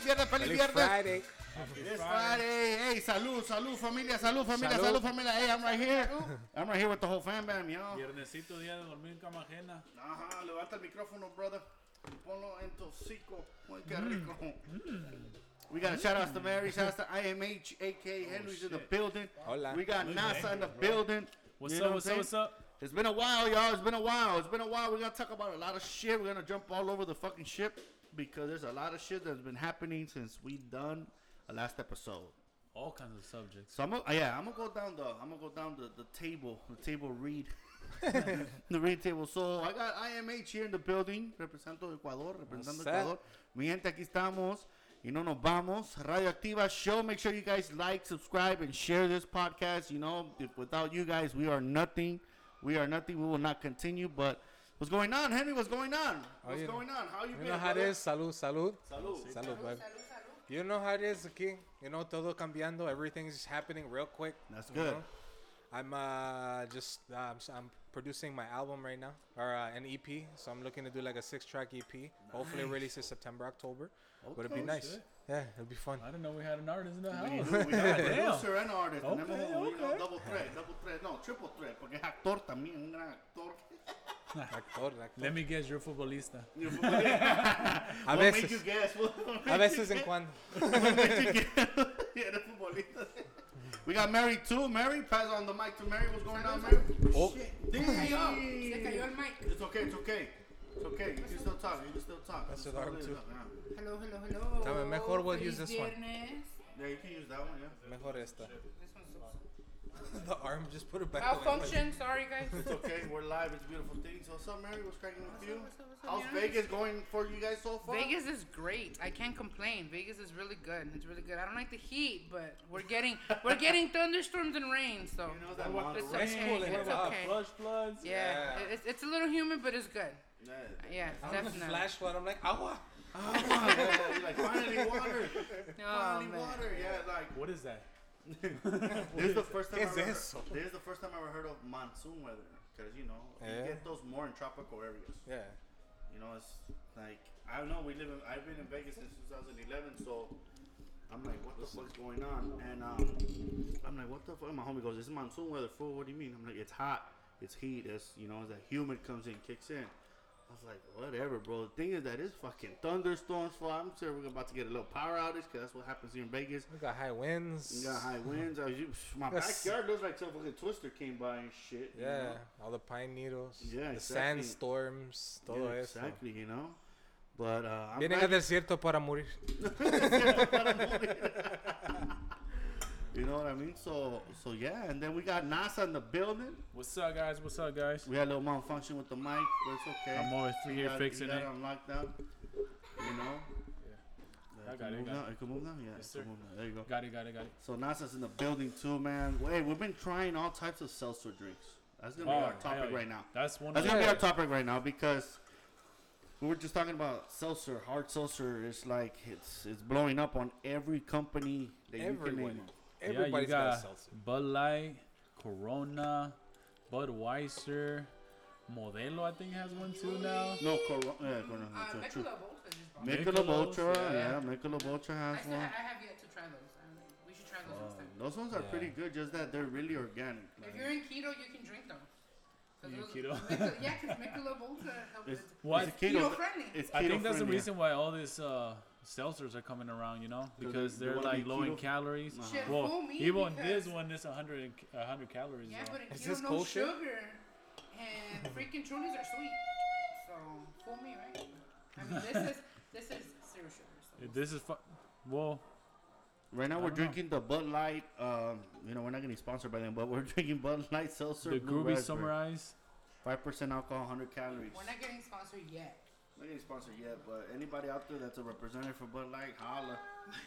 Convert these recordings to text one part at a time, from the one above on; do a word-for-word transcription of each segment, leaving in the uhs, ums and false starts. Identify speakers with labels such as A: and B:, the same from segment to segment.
A: feliz viernes, feliz
B: Feliz
A: viernes.
B: Friday.
A: It's Friday. Hey, salud, salud, familia, salud, familia, salud,
B: Salud.
A: familia. Hey, I'm right here. I'm right here with the whole fam bam, yo.
C: Viernesito, día de dormir en cama ajena.
A: Ajá, levanta el micrófono, brother. Ponlo en tu hocico. Muy que rico. We got a shout out to Mary, shout out to I M H, aka Henry's in the building.
B: Hola.
A: We got NASA in the building.
C: What's
A: You know
C: up,
A: what
C: what's
A: I'm
C: up, what's
A: saying?
C: up?
A: It's been a while, y'all. It's been a while. It's been a while. We're going to talk about a lot of shit. We're going to jump all over the fucking ship because there's a lot of shit that's been happening since we done a last episode.
C: All kinds of subjects.
A: So I'm gonna, yeah, I'm gonna go down the I'm gonna go down the, the table, the table read, the read table. So I got I M H here in the building, representando Ecuador, representando
B: What's
A: Ecuador. Mi gente, aquí estamos. Y no nos vamos. Radioactiva Show. Make sure you guys like, subscribe, and share this podcast. You know, if without you guys, we are nothing. We are nothing. We will not continue. But what's going on, Henry? What's going on? What's
B: you
A: going on? How you
B: You
A: been?
B: know how it
A: brother?
B: is. Salud, salud.
A: Salud.
B: Salud, bud. You know how it is aquí. You know, todo cambiando. Everything's happening real quick.
A: That's
B: you
A: good.
B: know? I'm uh, just uh, I'm, s- I'm producing my album right now, or uh, an E P. So I'm looking to do like a six-track E P. Hopefully, release it September, October. Would it be
A: Okay.
B: nice?
C: Shit.
B: Yeah, it'd be fun.
C: I didn't know we had an artist in the
A: We
C: house.
A: do. We got a
C: Damn.
A: producer and artist.
C: Okay,
A: Tenemos, you know,
C: okay.
A: double threat, double threat. No, triple threat, porque es actor también, un gran actor.
B: Actor, actor.
C: Let me guess, you're futbolista.
A: A
B: A
A: What
B: veces.
A: make you guess? What
B: A veces en cuando.
A: make you guess? Yeah, the futbolista. We got Mary too. Mary, pass on the mic to Mary. What's going on, Mary?
B: Oh,
D: Se cayó, se cayó el mic.
A: It's okay, it's okay. It's okay. You can still talk. You can still talk.
B: That's
A: It's
B: what
A: all
B: I'm
A: it is.
B: too.
A: Yeah.
D: Hello, hello, hello.
B: Dame, mejor we'll use
D: Feliz
B: this one.
D: viernes.
A: Yeah, you can use that one, yeah.
B: mejor esta.
D: This one's so
B: The arm, just put it back. the way it was.
D: malfunction. Sorry, guys.
A: It's okay. We're live. It's a beautiful thing. So, what's up, Mary? What's cracking with you?
D: What's up, what's up,
A: How's
D: Mary?
A: Vegas going for you guys so far?
D: Vegas is great. I can't complain. Vegas is really good. It's really good. I don't like the heat, but we're getting we're getting thunderstorms and rain. So
A: You know that
C: What
D: it's
A: Monterey-
D: okay.
C: Cool, and
D: It's
C: uh,
D: okay.
C: Flush floods.
D: yeah,
B: Yeah.
D: It's, it's a little humid, but it's good.
A: Yeah.
D: Yeah,
B: I'm gonna
D: definitely.
B: flash flood. I'm like, agua.
A: Oh, yeah, you're like, finally water.
D: Oh,
A: Finally
D: man.
A: water. Yeah, like.
C: What is that?
A: This is the first time
B: ¿Qué
A: I
B: es
A: ever
B: eso?
A: heard, this is the first time I ever heard of monsoon weather, because you know you
B: Yeah.
A: get those more in tropical areas.
B: Yeah.
A: You know, it's like I don't know. We live in. I've been in Vegas since two thousand eleven, so I'm like, what the fuck's going on? And um, I'm like, what the fuck? My homie goes, "This is monsoon weather, fool. What do you mean?" I'm like, "It's hot. It's heat. It's you know, as that humid comes in, kicks in." I was like, whatever, bro. The thing is that it's fucking thunderstorms. Fool. I'm sure we're about to get a little power outage, because that's what happens here in Vegas.
B: We got high winds.
A: You got high winds. I was, my
B: Yes.
A: backyard looks like some fucking twister came by and shit. you
B: Yeah,
A: know?
B: all the pine needles.
A: Yeah,
B: the
A: exactly.
B: sandstorms, todo
A: Yeah,
B: eso.
A: exactly, you know. But uh, I'm
B: Vienen al
A: glad-
B: desierto para morir.
A: you know what I mean? So, so yeah. And then we got NASA in the building.
C: What's up, guys? What's up, guys?
A: We had a little malfunction with the mic, but it's okay.
C: I'm always
A: We
C: here
A: got-
C: fixing
A: we got
C: it.
A: on lockdown. You know.
C: I
A: Yeah,
C: got
A: can
C: it,
A: move
C: got
A: now? It can move now? Yeah,
C: Yes,
A: it
C: sir.
A: can move now. There you go.
C: Got it, got it, got it.
A: So NASA's in the building too, man. Hey, we've been trying all types of seltzer drinks. That's gonna be
C: Oh,
A: our topic
C: hell yeah.
A: right now.
C: That's one
A: That's
C: of
A: gonna be
B: Yeah.
A: our topic right now, because we were just talking about seltzer, hard seltzer. It's like it's it's blowing up on every company that you can
B: Everyone.
A: name.
C: Yeah, you
B: Everybody's got,
C: got
B: a seltzer.
C: Bud Light, Corona, Budweiser, Modelo. I think has one too now.
A: No, Cor- yeah, Corona,
D: Uh,
A: true, true.
D: Michelob Ultra just bought.
A: Michelob
C: Michelob's,
A: Ultra,
C: yeah.
A: yeah, Michelob Ultra
D: I
A: has
D: still
A: one.
D: ha- I have yet to try those. Um, we should try those next time.
A: Those ones are
B: Yeah.
A: pretty good, just that they're really organic.
D: If
A: Like,
D: you're in keto, you can drink them. 'Cause
C: You
D: those-
C: keto?
D: Michel- yeah, because Michelob Ultra helps.
A: it's,
D: It's
C: What?
A: it's
D: keto
A: keto,
D: friendly.
A: it's
C: I think that's the
A: keto-friendly.
C: reason why all these uh, seltzers are coming around, you know,
A: they-
C: because
A: they
C: they're
A: wanna
C: like
A: be
C: low in
A: keto-
C: calories.
A: Uh-huh.
D: Shit,
C: Well,
D: fool me
C: even this
D: because-
C: one is one hundred, one hundred calories.
D: Yeah,
C: though.
D: but in
B: Is
D: keto,
B: this
D: no
B: kosher?
D: sugar, and freaking Trulies are sweet. So fool me, right? I mean, this is this is zero sugar. So
C: This is fu- well,
A: Right now
C: I
A: we're
C: don't know.
A: drinking the Bud Light. Um, you know, we're not getting sponsored by them, but we're drinking Bud Light Seltzer.
C: the
A: Blue
C: Groovy
A: Raspberry.
C: Summarize.
A: Five percent alcohol, one hundred calories.
D: we're not getting sponsored yet.
A: Not getting sponsored yet, but anybody out there that's a representative for Bud Light, holla.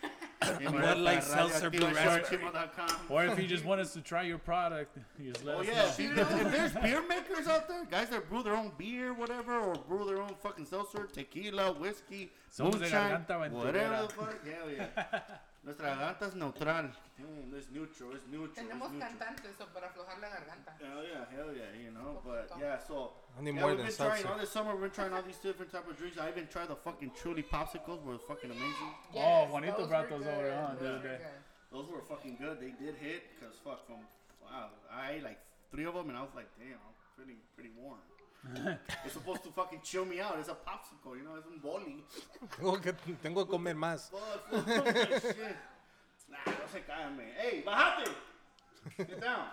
B: Bud Light Seltzer Blue Raspberry.
C: Or if you just want us to try your product, you just let
A: Oh
C: us
A: yeah,
C: know.
A: if, you- if there's beer makers out there, guys that brew their own beer, whatever, or brew their own fucking seltzer, tequila, whiskey,
C: Somos de
A: moonshine,
C: garganta aventurera.
A: whatever the fuck, hell yeah. Nuestra garganta es neutral. Mm, it's neutral, it's neutral, it's
D: Tenemos
A: neutral.
D: cantantes so para aflojar la garganta.
A: Hell yeah, hell yeah, you know, but yeah, so
B: I need
A: yeah,
B: more
A: we've
B: than
A: been trying
B: seltzer.
A: all this summer. We've been trying all these different type of drinks. I even tried the fucking Truly popsicles, were fucking amazing.
C: Oh, Juanito
D: those
C: brought
D: were
C: those over,
D: good.
C: huh, the
D: Those
C: other
D: were
C: day.
D: good.
A: Those were fucking good. They did hit, cause fuck from wow, I ate like three of them and I was like, damn, I'm pretty pretty warm. It's supposed to fucking chill me out. It's a popsicle, you know, it's un boli.
B: Tengo que, tengo que comer más.
A: Fuck, fuck, shit. Nah, no se caen, man. Hey, bajate. Get down.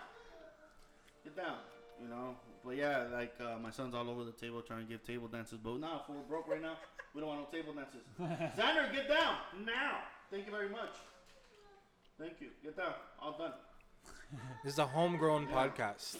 A: Get down. You know, but yeah, like uh, my son's all over the table trying to give table dances, but nah, if we're broke right now, we don't want no table dances. Xander, get down now. Thank you very much. Thank you. Get down. All done.
B: This is a homegrown
A: Yeah.
B: podcast.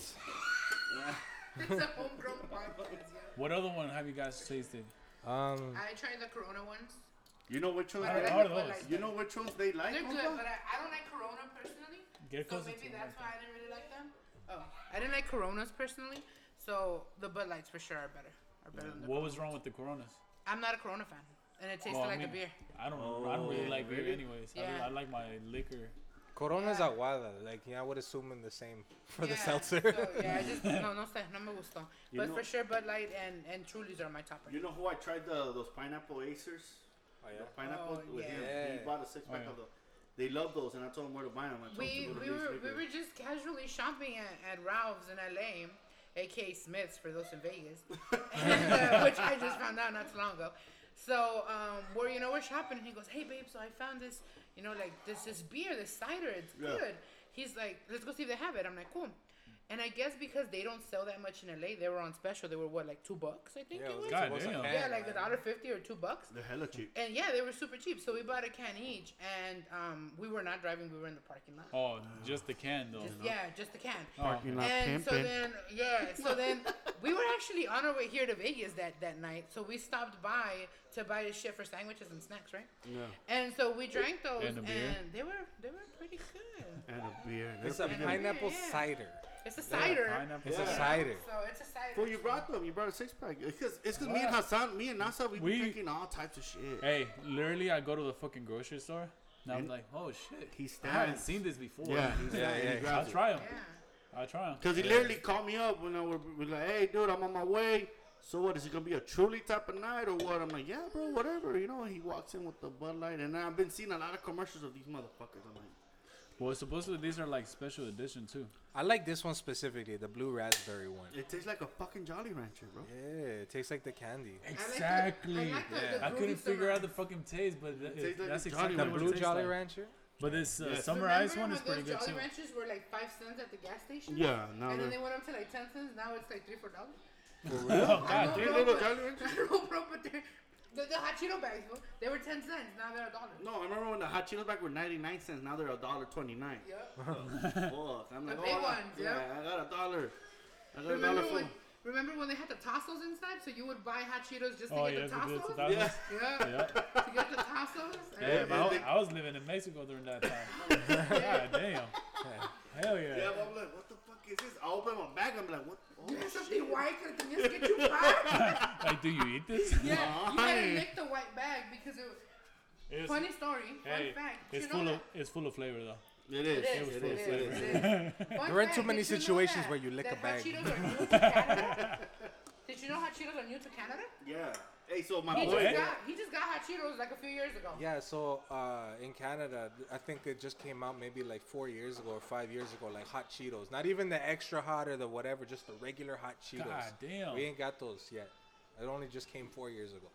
A: Yeah.
D: It's a homegrown podcast, yeah.
C: What other one have you guys tasted?
B: Um,
D: I tried the Corona ones.
A: You know which ones?
C: I
D: I
C: don't
A: they
C: know.
A: like?
D: like the
C: those?
D: Bud Lights
A: You
D: better.
A: know which ones they like?
D: They're good,
A: Opa?
D: but I, I don't like Corona personally.
C: Get it
D: So
C: closer
D: maybe
C: to
D: that's
C: the
D: why I didn't really like them. Oh, I didn't like Coronas personally. So the Bud Lights for sure are better. Are better than the
C: What was
D: Coronas.
C: wrong with the Coronas?
D: I'm not a Corona fan, and it tasted
C: Well, I
D: like
C: mean,
D: a beer.
C: I don't know. I don't really
A: Oh,
C: like beer
A: really?
C: anyways. I,
D: Yeah.
C: I like my liquor.
B: Corona's
D: Yeah.
B: aguada. Like, yeah, I would assume in the same for the
D: Yeah,
B: seltzer.
D: So, yeah, I just no, no sé, no me gustó.
A: You
D: But
A: know-
D: for sure, Bud Light and and Truly's are my top.
A: You know who I tried the those pineapple acers?
B: Oh,
A: The pineapple
D: Oh,
A: with
D: yeah.
A: him. He
B: Yeah.
A: bought a six pack
C: Oh, yeah.
A: of the. They love those, and I told him where to buy them. I told
D: We
A: him to go to
D: we
A: Lee's
D: were we
A: Liquor.
D: were just casually shopping at, at Ralph's in L A, aka Smith's for those in Vegas, and, uh, which I just found out not too long ago. So um, we're you know we're shopping, and he goes, "Hey babe, so I found this you know like this this beer, this cider, it's
A: Yeah.
D: good." He's like, "Let's go see if they have it." I'm like, "Cool." And I guess because they don't sell that much in L A, they were on special. They were what, like two bucks, I think
B: Yeah,
D: it
B: it
D: was.
B: was,
C: God
B: it was a
C: damn.
B: can,
D: Yeah, like a
B: man.
D: dollar fifty or two bucks.
A: They're hella cheap.
D: And yeah, they were super cheap. So we bought a can each, and um, we were not driving. We were in the parking lot.
C: Oh, just the can though.
D: Just, yeah, just a can.
C: Oh.
A: Parking lot
D: And so
A: pimping.
D: then, yeah, so then we were actually on our way here to Vegas that, that night. So we stopped by to buy this shit for sandwiches and snacks, right?
A: Yeah.
D: And so we drank those,
C: And a beer?
D: and they were they were pretty good.
A: And a beer.
B: It's
A: They're
B: a
A: pretty good.
B: pineapple
D: Yeah.
B: cider.
D: It's a cider.
C: Pineapple
B: It's a
C: cider.
B: cider.
D: So it's a cider.
A: Well, you brought them. You brought a six pack. Because it's because me and
C: What?
A: Hassan, me and Nasa, we
C: We-
A: been drinking all types of shit.
C: Hey, literally, I go to the fucking grocery store, and I'm
A: And-
C: like, oh shit,
A: He
C: I haven't
A: stands.
C: seen this before.
A: Yeah, he's
B: Yeah,
A: yeah,
B: yeah.
A: he
C: I'll
A: grabs it.
C: try them.
D: Yeah.
C: I'll try them.
A: Because he literally called me up when I were, we're like, hey, dude, I'm on my way. So what, is it going to be a Truly type of night or what? I'm like, yeah, bro, whatever. You know, he walks in with the Bud Light. And I've been seeing a lot of commercials of these motherfuckers. I'm like,
C: Well, supposedly these are like special edition too.
B: I like this one specifically, the blue raspberry one.
A: it tastes like a fucking Jolly Rancher, bro.
B: Yeah, it tastes like the candy.
D: I like the-
C: Exactly.
D: I like the-
B: Yeah.
D: the
C: I couldn't
D: groovy
C: figure out the
D: summer.
C: fucking taste, but th-
A: tastes like
C: that's
A: a
C: exactly
A: Jolly
B: The
C: what
B: blue
C: it tastes
B: Jolly
C: like.
B: Rancher?
C: But this uh,
A: Yes.
C: summer
D: Remember
C: ice one is
D: when
C: pretty
D: those
C: good
D: Jolly
C: too.
D: Ranchers were like five cents at the gas station?
A: Yeah, now
D: And then
A: they're
D: they went up to like ten cents. Now it's like three, four dollars.
A: for real.
C: Oh,
D: I
C: God,
D: know,
A: Three
D: bro,
A: little
D: but-
A: Jolly Ranchers?
D: I know, bro, but they're, the, the hot Cheeto bags, bro, they were ten cents. Now they're a dollar.
A: No, I remember when the hot Cheetos back were ninety-nine cents. Now they're a dollar twenty-nine.
D: Yep.
A: Fuck. I'm like,
D: The big
A: oh,
D: ones,
A: yeah.
D: yeah.
A: I got a dollar. I got a
D: Remember
A: dollar
D: when,
A: full.
D: remember when they had the Tassos inside? So you would buy hot Cheetos just to
C: Oh
D: get
C: yeah,
D: the
C: to do it to
D: Tassos?
C: that
A: Yeah.
C: one.
D: Yeah.
C: Yeah.
D: To get the Tassos?
C: Yeah, but I,
A: they-
C: was- I was living in Mexico during that time. God damn. Hell yeah.
A: Yeah, but I'm like, what the fuck is this? I open my bag. I'm like, what? Oh,
D: You had
A: shit.
D: something white que tenías que chupar.
C: Like, do you eat this?
D: Yeah, you had to
A: Ay.
D: lick the white bag because it was...
C: It's,
D: Funny story, fun
C: hey,
D: fact.
C: it's
D: you know
C: full
D: that-
C: of it's full of flavor though.
A: It is.
D: It is,
A: It
D: it
A: is.
D: is,
A: It
D: it
A: is.
D: is. Fun
B: There aren't too
D: fact,
B: many
D: did you know
B: situations
D: that-
B: where you lick
D: that
B: a bag.
D: Hot Cheetos are new to Canada? Did you know Hot Cheetos are new to Canada?
A: Yeah. Hey, so my
D: He
C: Oh,
A: boy.
D: just,
C: yeah?
D: got, he just got Hot Cheetos like a few years ago.
B: Yeah, so uh, in Canada, I think it just came out maybe like four years ago or five years ago, like hot Cheetos. Not even the extra hot or the whatever, just the regular hot Cheetos.
C: God damn.
B: We ain't got those yet. It only just came four years ago.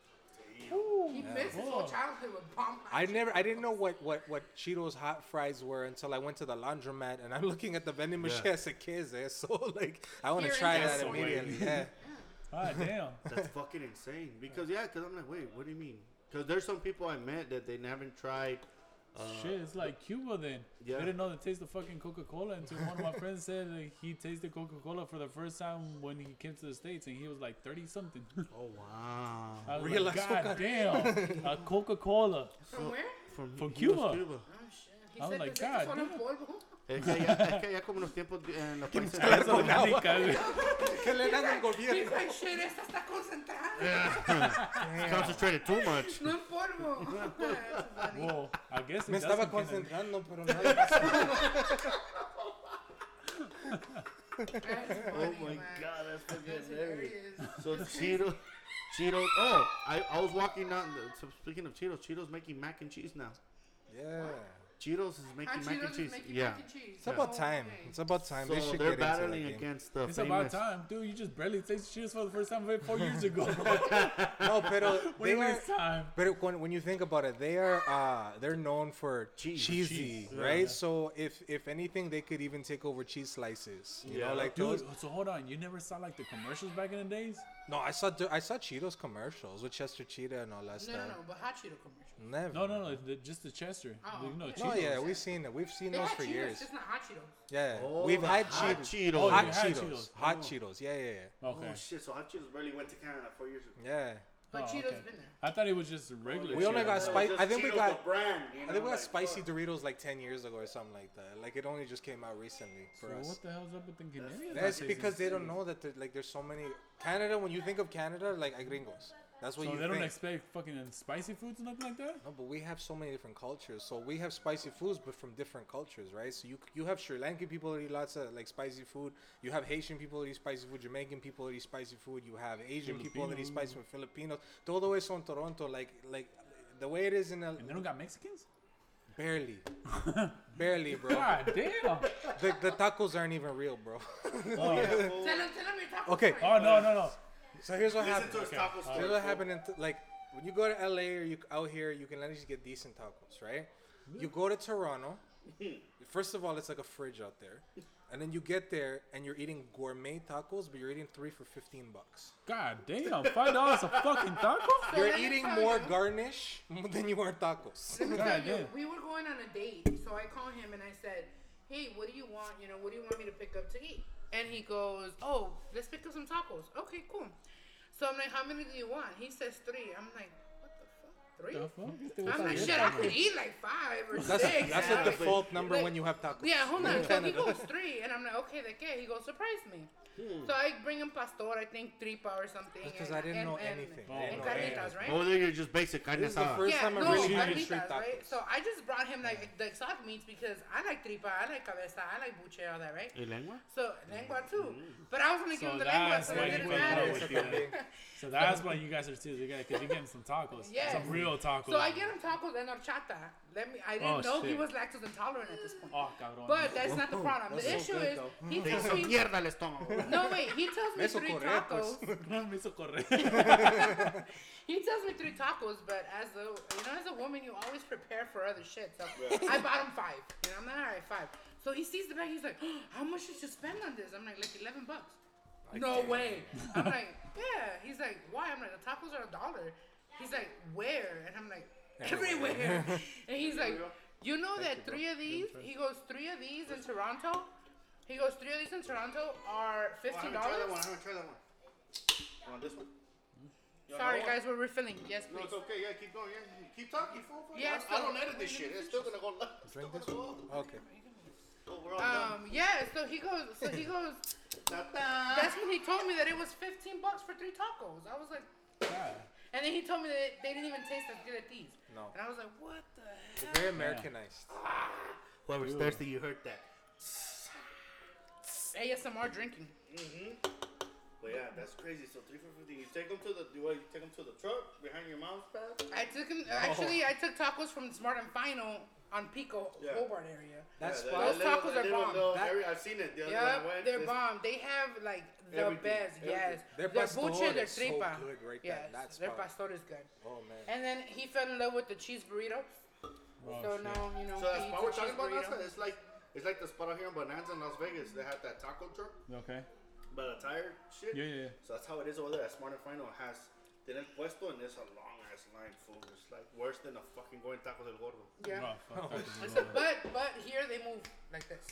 D: He missed his whole
C: Whoa.
D: childhood with bomb hot
B: I
D: Cheetos.
B: never, I didn't know what, what, what Cheetos hot fries were until I went to the laundromat and I'm looking at the vending machine
A: Yeah.
B: as a kid. Eh? So like, I want to
D: Here
B: try
D: in
B: that
C: Castle,
B: immediately.
C: wait.
B: Yeah.
C: God damn.
A: That's fucking insane. Because yeah, because I'm like, wait, what do you mean? Because there's some people I met that they haven't tried. Uh,
C: Shit, it's like Cuba then.
A: Yeah.
C: They didn't know the taste of fucking Coca-Cola until one of my friends said that he tasted Coca-Cola for the first time when he came to the States and he was like thirty something.
A: Oh wow.
C: I was
B: Real
C: like,
B: azúcar.
C: God damn, a Coca-Cola.
D: From where?
A: from,
C: From
A: he was
C: Cuba.
A: Cuba.
D: Oh, shit. He
C: I was
D: said
C: like,
D: que estos
C: God
D: son en
C: damn.
D: polvo.
A: Es que ya, es que ya como los tiempos en los países.
C: Eso de América, güey.
B: ¿Qué le dan al
D: He's
B: gobierno?
D: like, shit, esta está concentrada.
A: Concentrated too much.
D: No en polvo. That's funny.
C: Well, I guess it
B: Me
C: does
B: estaba
C: depend on-
B: concentrando, pero nada pasó.
D: That's
A: Oh
D: funny,
A: my
D: man.
A: god, that's fucking
D: That's
A: hilarious.
D: hilarious.
A: So Cheetos, Cheetos. Oh, I, I was walking down. The, so speaking of Cheetos, Cheetos making mac and cheese now.
B: Yeah.
A: Cheetos is making
D: Hot
A: mac
D: Cheetos
A: and
D: is
A: cheese.
D: making
A: Yeah.
D: mac and cheese.
B: It's about
D: Oh,
B: time.
D: okay.
B: It's about time.
A: So
B: they should
A: they're
B: get into
A: battling
B: that game.
A: against the
C: It's
A: famous.
C: about time, dude. You just barely tasted Cheetos for the first time like four years ago.
B: No, pero
C: What do
B: they
C: you mean
B: are.
C: it's time?
B: But when, when you think about it, they are uh they're known for
A: Cheese.
B: cheesy,
C: Cheese, yeah.
B: right? So if if anything, they could even take over cheese slices. You
A: Yeah.
B: know, like
C: Dude,
B: those.
C: so hold on. You never saw like the commercials back in the days?
B: No, I saw I saw Cheetos commercials with Chester Cheetah and all that
D: No,
B: stuff.
D: no, no, but hot Cheeto commercial.
B: Never.
C: No, no, no. The, just the Chester.
D: Oh,
C: You know,
D: okay.
B: No,
C: Cheetos.
B: yeah, we've seen it. We've seen
D: They
B: those
D: had
B: for
D: Cheetos,
B: years.
D: just not hot Cheetos.
B: Yeah,
A: Oh,
B: we've
A: the
B: had
A: hot
B: Cheetos.
A: Cheetos.
C: Oh,
B: Hot
C: you had
B: Cheetos.
C: Cheetos.
B: Hot
C: Oh.
B: Cheetos. Yeah, yeah, yeah.
C: Okay.
A: Oh shit! So Hot Cheetos barely went to Canada four years ago.
B: Yeah.
D: But
C: Oh,
D: Cheetos
C: okay.
D: been there.
C: I thought it was just regular.
B: We only
C: Cheetos.
B: got
A: It was
B: spice-
A: just
B: I think we
A: Cheetos,
B: got-
A: the brand. You know,
B: I think we got
A: like,
B: spicy
A: fuck.
B: Doritos like ten years ago or something like that. Like it only just came out recently for
C: So
B: us.
C: what the hell's up with the Canadians?
B: That's
C: not
B: because
C: tasting
B: they don't know that there, like there's so many Canada. When you think of Canada, like hay gringos. That's what
C: So
B: you
C: they don't
B: think.
C: expect fucking spicy foods and nothing like that?
B: No, but we have so many different cultures. So we have spicy foods, but from different cultures, right? So you you have Sri Lankan people that eat lots of like spicy food. You have Haitian people that eat spicy food. Jamaican people that eat spicy food. You have Asian people that eat spicy food. Filipinos. Todo eso en Toronto, like like the way it is in El,
C: And they don't got Mexicans?
B: barely, barely, bro.
C: God damn.
B: The, the tacos aren't even real, bro.
A: Oh, yeah, fool.
D: Tell him, tell him your taco
B: Okay.
D: story.
C: Oh, no, no, no.
B: So here's what
A: Listen
B: happened.
A: to his
C: Okay.
A: taco story.
B: Here's what
A: fool.
B: happened in t- like when you go to L A or you out here, you can at least get decent tacos, right? You go to Toronto. First of all, it's like a fridge out there, and then you get there and you're eating gourmet tacos, but you're eating three for fifteen bucks.
C: God damn. Five dollars a fucking taco?
D: So
B: You're
D: let me
B: eating
D: tell
B: more
D: you-
B: garnish than you are tacos.
D: Let me
C: God
D: tell you,
C: damn.
D: we were going on a date, so I called him and I said, "Hey, what do you want? You know, what do you want me to pick up to eat?" And he goes, "Oh, let's pick up some tacos." Okay, cool. So I'm like, "How many do you want?" He says three. I'm like, "What the fuck? Three?"
C: The fuck? Este
D: I'm
C: güey
D: like,
C: está
D: "Shit,
C: bien
D: I could eat like five or
B: That's
D: six."
B: a, that's
D: And
B: a
D: I'm like,
B: default number
D: like-
B: when you have tacos.
D: Yeah, hold on.
B: In
D: So he
B: Canada.
D: goes three, and I'm like, "Okay, de qué?" He goes, "Surprise me." So I bring him pastor, I think tripa or something.
B: Because
D: and-
B: I didn't
D: and-
B: know
D: and-
B: anything.
C: Oh,
B: I
D: And
B: didn't know
C: okay.
D: carnitas, right?
A: Over there, you're just basic carne
B: This is the
A: asada.
B: first
D: Yeah,
B: time I'm
D: no,
B: really
D: carnitas,
B: eating street
D: right?
B: tacos.
D: So I just brought him like the exotic meats because I like tripa, I like cabeza, I like buche, all that, right?
A: ¿Y lengua?
D: So lengua too. But I was gonna give
C: So
D: him the lengua,
C: that's
D: so
C: why
D: it
C: you
D: didn't
C: put it
D: matter.
C: up with you. So that's why you guys are too together, because you're getting some tacos.
D: Yes.
C: Some real tacos.
D: So I get him tacos and horchata. Let me. I didn't
C: Oh,
D: know he
C: shit.
D: was lactose intolerant at this point.
C: Oh, cabrón.
D: But that's not the problem. The
B: That's so
D: issue
B: good,
D: is
B: though.
D: he
A: Te
D: tells
A: hizo
D: me.
A: mierda el estómago.
D: No wait, he tells me
B: Me hizo
D: three
B: correr, pues.
D: tacos.
C: Me hizo correr.
D: He tells me three tacos, but as a you know, as a woman, you always prepare for other shit. So I bought him five. You know, I'm like, all right, five. So he sees the bag. He's like, oh, how much did you spend on this? I'm like, like eleven bucks. No way. I'm like, yeah. He's like, why? I'm like, the tacos are a dollar. He's like, where? And I'm like, everywhere. And he's like, you know that three of these? He goes, three of these in Toronto. He goes, three of these in Toronto are fifteen
A: I haven't tried that one.
D: dollars.
A: I haven't tried that one. You want this one? You want
D: Sorry,
A: that one?
D: guys, we're refilling. Yes,
A: No,
D: please.
A: it's okay. Yeah, keep going. Yeah, keep talking, fool. fool.
D: Yeah,
A: I,
D: so-
A: I don't edit this shit. It's still gonna go live. It's still
B: Drink this
A: gonna go.
B: Okay.
A: Oh, we're all done.
D: Um, yeah. So he goes. So he goes.
A: Ta-ta.
D: That's when he told me that it was fifteen bucks for three tacos. I was like,
C: Yeah.
D: and then he told me that they didn't even taste as good as these.
B: No.
D: And I was like, what the
B: They're
D: hell?
B: very Americanized.
A: Whoever's thirsty, you heard that.
D: A S M R drinking.
A: Mm-hmm. But yeah, that's crazy. So three for fifty. You take them to the. Do what? You take them to the truck behind your mouse pad.
D: I took him. Actually, I took tacos from Smart and Final on Pico,
A: Yeah.
D: Hobart area.
B: That's
A: yeah,
B: fine.
D: Those
A: little-
D: tacos
A: that
D: are
A: little-
D: bomb.
A: little
B: That-
A: area- I've seen it. The other
D: Yeah,
A: one I went,
D: they're
A: it's-
D: bomb. They have like the
A: Everything,
D: best. Yes,
A: everything.
B: Their
D: their
B: pastor
D: buche, their
B: is so
D: tripa.
B: good right
D: yes,
B: there. That's
D: their
B: fine.
D: pastor is good.
B: Oh man.
D: And then he fell in love with the cheese burrito.
C: Oh,
D: so
C: shit.
D: now you know.
A: So
D: he
A: that's
D: eats
A: what
D: a
A: we're talking
D: cheese
A: about.
D: burrito.
A: That's it's like it's like the spot out here in Bonanza in Las Vegas. They have that taco truck,
C: Okay.
A: but a tire shit.
C: Yeah, yeah, yeah.
A: So that's how it is over there. At Smart and Final has tienen puesto and there's a long ass line full. It's like worse than a fucking going tacos del gordo.
D: Yeah.
C: Oh, fuck, tacos
D: I
C: is
D: said,
C: good.
D: but but here they move like this.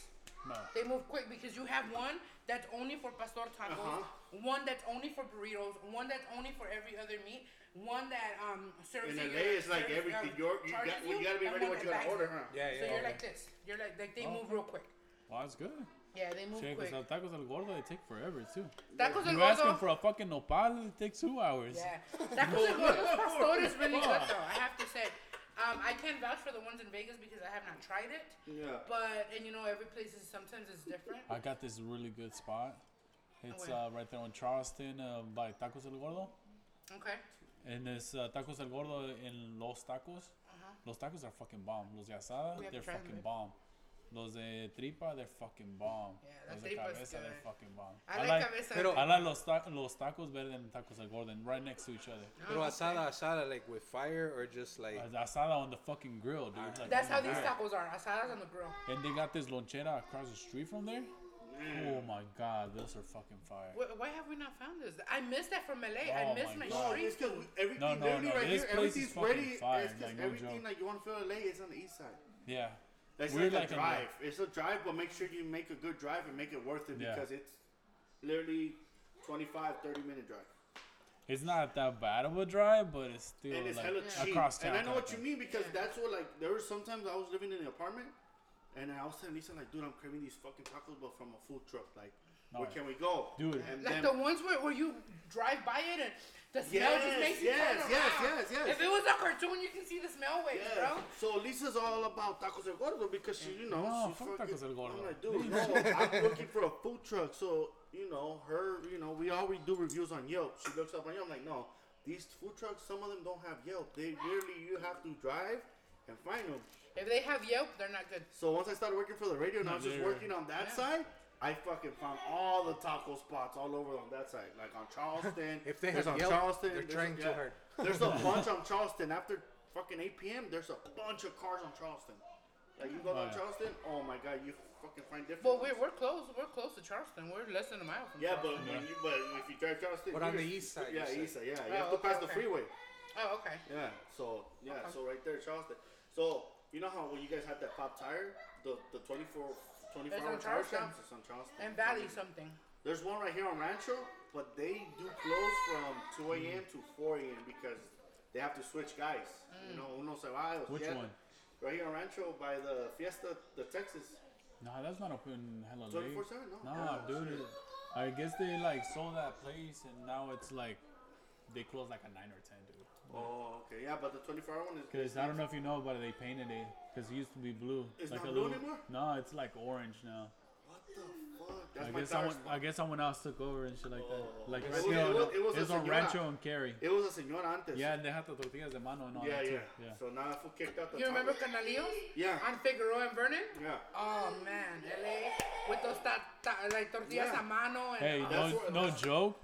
C: No.
D: They move quick because you have one that's only for pastor tacos,
A: Uh-huh.
D: one that's only for burritos, one that's only for every other meat, one that um serves
A: In
D: you
A: L
D: your-
A: A, it's like
D: serves,
A: everything.
D: um,
A: You're, you,
D: charges
A: got, well, you gotta be
D: and
A: ready
D: one
A: what you
D: that
A: gotta order,
D: bags
A: huh?
B: Yeah,
D: So
B: yeah.
D: you're
B: okay.
D: like this. You're like like they
C: Oh,
D: move
C: okay.
D: real quick.
C: Well, that's good.
D: Yeah, they move
C: Shit,
D: quick.
C: because tacos al gordo, they take forever too.
D: Tacos al
C: You ask them
D: gordo.
C: for a fucking nopal, it takes two hours.
D: Yeah, tacos al gordo pastor is really good though. I have to say. Um, I can't vouch for the ones in Vegas because I have not tried it.
A: Yeah.
D: But and you know every place is sometimes it's different.
C: I got this really good spot. It's
D: where?
C: uh, right there on Charleston uh, by Tacos El Gordo.
D: Okay.
C: And it's uh, Tacos El Gordo in Los Tacos.
D: Uh-huh.
C: Los tacos are fucking bomb. Los de asada,
D: We have to
C: they're
D: try them,
C: fucking
D: babe.
C: bomb. Los de tripa, they're fucking bomb.
D: Yeah, la
C: Los de
D: tripa is
C: cabeza, they're
D: good.
C: fucking bomb.
D: I like cabeza.
B: pero-
C: I like los, ta- los tacos better than Tacos El Gordo, and right next to each other.
B: Pero
D: Oh,
B: asada, asada, like with fire or just like.
C: Uh, asada on the fucking grill, dude. Like,
D: That's
C: oh
D: how
C: my
D: these
C: God.
D: tacos are. Asadas on the grill.
C: And they got this lonchera across the street from there. Oh my god, those are fucking fire.
D: Why, why have we not found this? I missed that from L A. I
C: Oh
D: missed
C: my
D: my,
C: God.
A: No,
D: street
A: it's because
D: food.
A: everything
C: No, no,
A: literally
C: no,
A: right
C: this
A: here,
C: place is
A: everything's
C: fucking
A: ready.
C: fire,
A: It's 'cause
C: like, no
A: everything
C: joke.
A: like you want to feel L A is on the east side.
C: Yeah.
A: It's
C: We're
A: like,
C: like
A: a
C: on
A: drive. It's a drive, but make sure you make a good drive and make it worth it
C: Yeah.
A: because it's literally twenty-five, thirty minute drive.
C: It's not that bad of a drive, but it's still
A: And it's
C: like
A: hella cheap.
C: across town.
A: And I know
C: kinda
A: what you
C: thing.
A: mean because that's what like there were sometimes I was living in an apartment and I was telling Lisa like, dude, I'm craving these fucking tacos but from a food truck. Like,
C: Oh,
A: where
C: yeah.
A: can we go?
C: Dude.
A: And
D: Like
A: then-
D: the ones where, where you drive by it and the smell
A: Yes,
D: just makes you
A: yes,
D: turn
A: yes,
D: around.
A: yes, yes.
D: If it was a cartoon, you can see the smell waves,
A: Yeah.
D: bro.
A: So Lisa's all about tacos el gordo because she, you know,
C: No,
A: she
C: fuck
A: fucking,
C: tacos el gordo.
A: I'm like, dude, no, I'm looking for a food truck. So, you know, her, you know, we always do reviews on Yelp. She looks up on Yelp. I'm like, no, these food trucks, some of them don't have Yelp. They really, you have to drive and find them.
D: If they have Yelp, they're not good.
A: So once I started working for the radio and I
C: No,
A: was just
C: they're-
A: working on that
D: Yeah.
A: side, I fucking found all the taco spots all over on that side. Like on Charleston.
B: If they
A: there's
B: have
A: on
B: Yelp,
A: Charleston.
B: they're
A: there's
B: trying
A: a,
B: too hard.
A: There's a bunch on Charleston. After fucking eight p.m., there's a bunch of cars on Charleston. Like you go
C: Oh,
A: down
C: yeah.
A: Charleston, oh my god, you fucking find different.
D: Well,
A: ones.
D: we're, we're close. We're close to Charleston. We're less than a mile from
A: Yeah, but
D: Charleston.
A: when you but if you drive Charleston,
B: But on
A: you're-
B: the east side,
A: Yeah,
B: you
A: east side. Yeah, you
D: Oh,
A: have to
D: okay,
A: pass the
D: okay.
A: freeway.
D: Oh, okay.
A: Yeah. So yeah,
D: Okay.
A: so right there, Charleston. So you know how when you guys had that pop tire, the the twenty-four, twenty-four
D: It's
A: hour
D: on
A: tire
D: Charleston.
A: shops, it's on Charleston.
D: And Valley something.
A: There's one right here on Rancho, but they do close from two a.m. to four a.m. because they have to switch guys. You know, uno se va. o
C: Which
A: siete.
C: one?
A: Right here on Rancho by the Fiesta, the Texas.
C: No, that's not open hella late.
A: twenty-four seven, no?
C: Nah,
A: Yeah,
C: dude.
A: shit.
C: it- I guess they like sold that place and now it's like they close like at nine or ten, dude.
A: Oh, okay. Yeah, but the twenty-four hour one is.
C: Cause I don't know if you know, but they painted it. Cause it used to be blue.
A: It's
C: like
A: not
C: a
A: blue
C: little,
A: anymore?
C: No, it's like orange now.
A: What the fuck? That's
C: I
A: my
C: guess
A: tire
C: someone,
A: spot.
C: I guess someone else took over and shit like that.
A: Oh.
C: Like
A: It
C: right
A: was-
C: there
A: it
C: on-
A: was- it was a
C: it's on
A: señora.
C: Rancho and Cary.
A: It was a señora antes.
C: Yeah, and they had the tortillas de mano and all
A: Yeah,
C: that
A: yeah.
C: too. Yeah.
A: So now if we kicked out the
D: You remember
A: tacos-
D: Canaleos?
A: Yeah.
D: On Figueroa and Vernon?
A: Yeah.
D: Oh, man. L A with those ta- ta- like tortillas
A: Yeah.
D: a mano. And,
C: Hey,
D: oh,
A: That's
C: no,
A: what-
C: no
A: that's-
C: joke,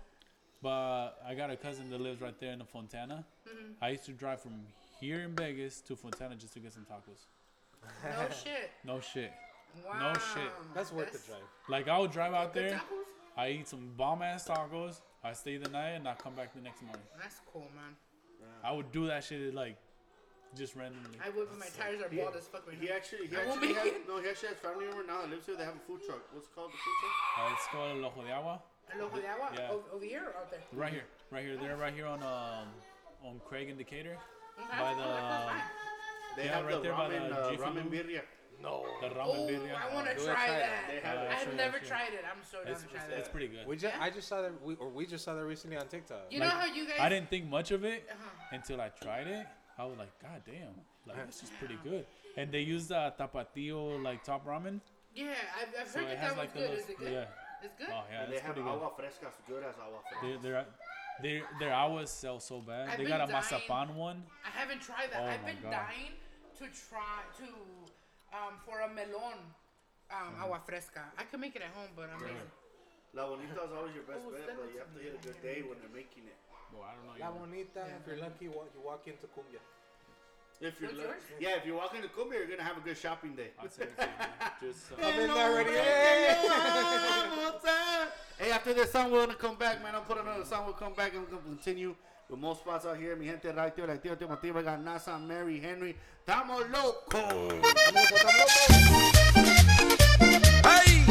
C: but I got a cousin that lives right there in the Fontana.
D: Mm-hmm.
C: I used to drive from here in Vegas to Fontana just to get some tacos.
D: no shit.
C: No shit.
D: Wow.
C: shit.
B: That's worth the drive.
C: Like I would drive out
D: Good
C: there,
D: tacos?
C: I eat some bomb ass tacos, I stay the night, and I come back the next morning.
D: That's cool, man.
C: I would do that shit like just randomly.
D: I would, but my tires are
A: He,
D: bald as fuck right
A: he
D: now.
A: actually, he
D: I won't
A: actually
D: make
A: has,
D: it.
A: no, he actually has family member now that lives here. They have a food truck. What's it called the food truck?
C: Uh, it's called El Ojo de Agua.
D: El Ojo de Agua?
C: Yeah.
D: O- over here or out there?
C: Right here, right here. They're right here on um on Craig and Decatur.
D: Okay.
C: By
D: Oh,
C: the-
D: they're close by.
A: They
C: Yeah,
A: have
C: right
A: the
C: there by
A: ramen,
C: the
A: uh,
C: Jiffy
A: ramen
C: Lube.
A: birria.
B: No.
C: The ramen
D: Oh,
C: birria.
D: I want to
B: Do I
D: try
B: try
D: that.
A: They have
C: Uh,
A: it.
D: I've
C: sure,
D: never
C: sure.
D: tried it. I'm so down
C: It's,
D: to try
C: it's,
D: that.
C: it's pretty good.
B: We just, I just saw that, we, or we just saw that recently on TikTok.
D: You
C: Like,
D: know how you guys?
C: I didn't think much of it
D: Uh-huh.
C: until I tried it. I was like, God damn, like this is pretty good. And they use the tapatio like top ramen.
D: Yeah, I've, I've
C: So
D: heard
C: it
D: that
C: has
D: that
C: like
D: one's
C: the
D: good.
C: little,
D: Is it good?
C: yeah.
D: It's good.
C: Oh yeah,
A: And they
C: it's
A: have
C: pretty good.
A: agua fresca, as good as agua fresca.
C: They, their their their hours sell so bad.
D: I've
C: they
D: been
C: got a
D: dying-
C: mazapan one.
D: I haven't tried that.
C: Oh
D: I've
C: my
D: been
C: God.
D: dying to try to um for a melon um agua fresca. I can make it at home, but I mean,
A: La Bonita is always your best
D: Oh,
A: bet,
D: send
A: but
D: it
A: you
D: to
A: have to
D: me.
A: hit a good day when they're making it.
C: Well, I don't know.
B: La
C: you know.
B: Bonita, if you're lucky, wa- you walk into Cumbia.
A: If you're
D: What's
A: lu-
D: yours?
A: yeah, if you walk into Cumbia, you're gonna have a good shopping day.
C: I'll send it to you. man. Just uh,
B: I've been there already.
A: Hey, after this song, we're gonna come back, man. I'll put another song. We'll come back and we're gonna continue with more spots out here. Mi gente right there, like Tio Timoteo, we got NASA, Mary, Henry. Tamo loco. Tamo loco, tamo loco.
E: Hey!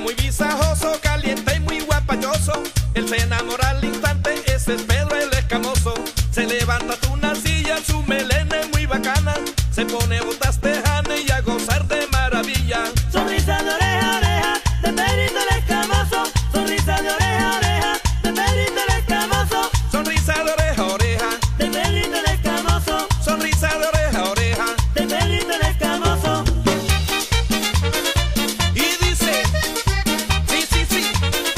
E: muy visajoso, caliente y muy guapachoso. Él se enamora al instante, ese es Pedro el escamoso. Se levanta de una silla, su melena es muy bacana. Se pone botas tejanas y a gozar de maravilla.
F: Sonrisa de oreja a oreja, de Pedrito el escamoso. Sonrisa de oreja a oreja, de Pedrito el escamoso.
E: Sonrisa de oreja a oreja,
F: De Pedrito el escamoso.
E: sonrisa de oreja a oreja.
F: De Pedrito el escamoso.
E: Y dice, sí, sí, sí.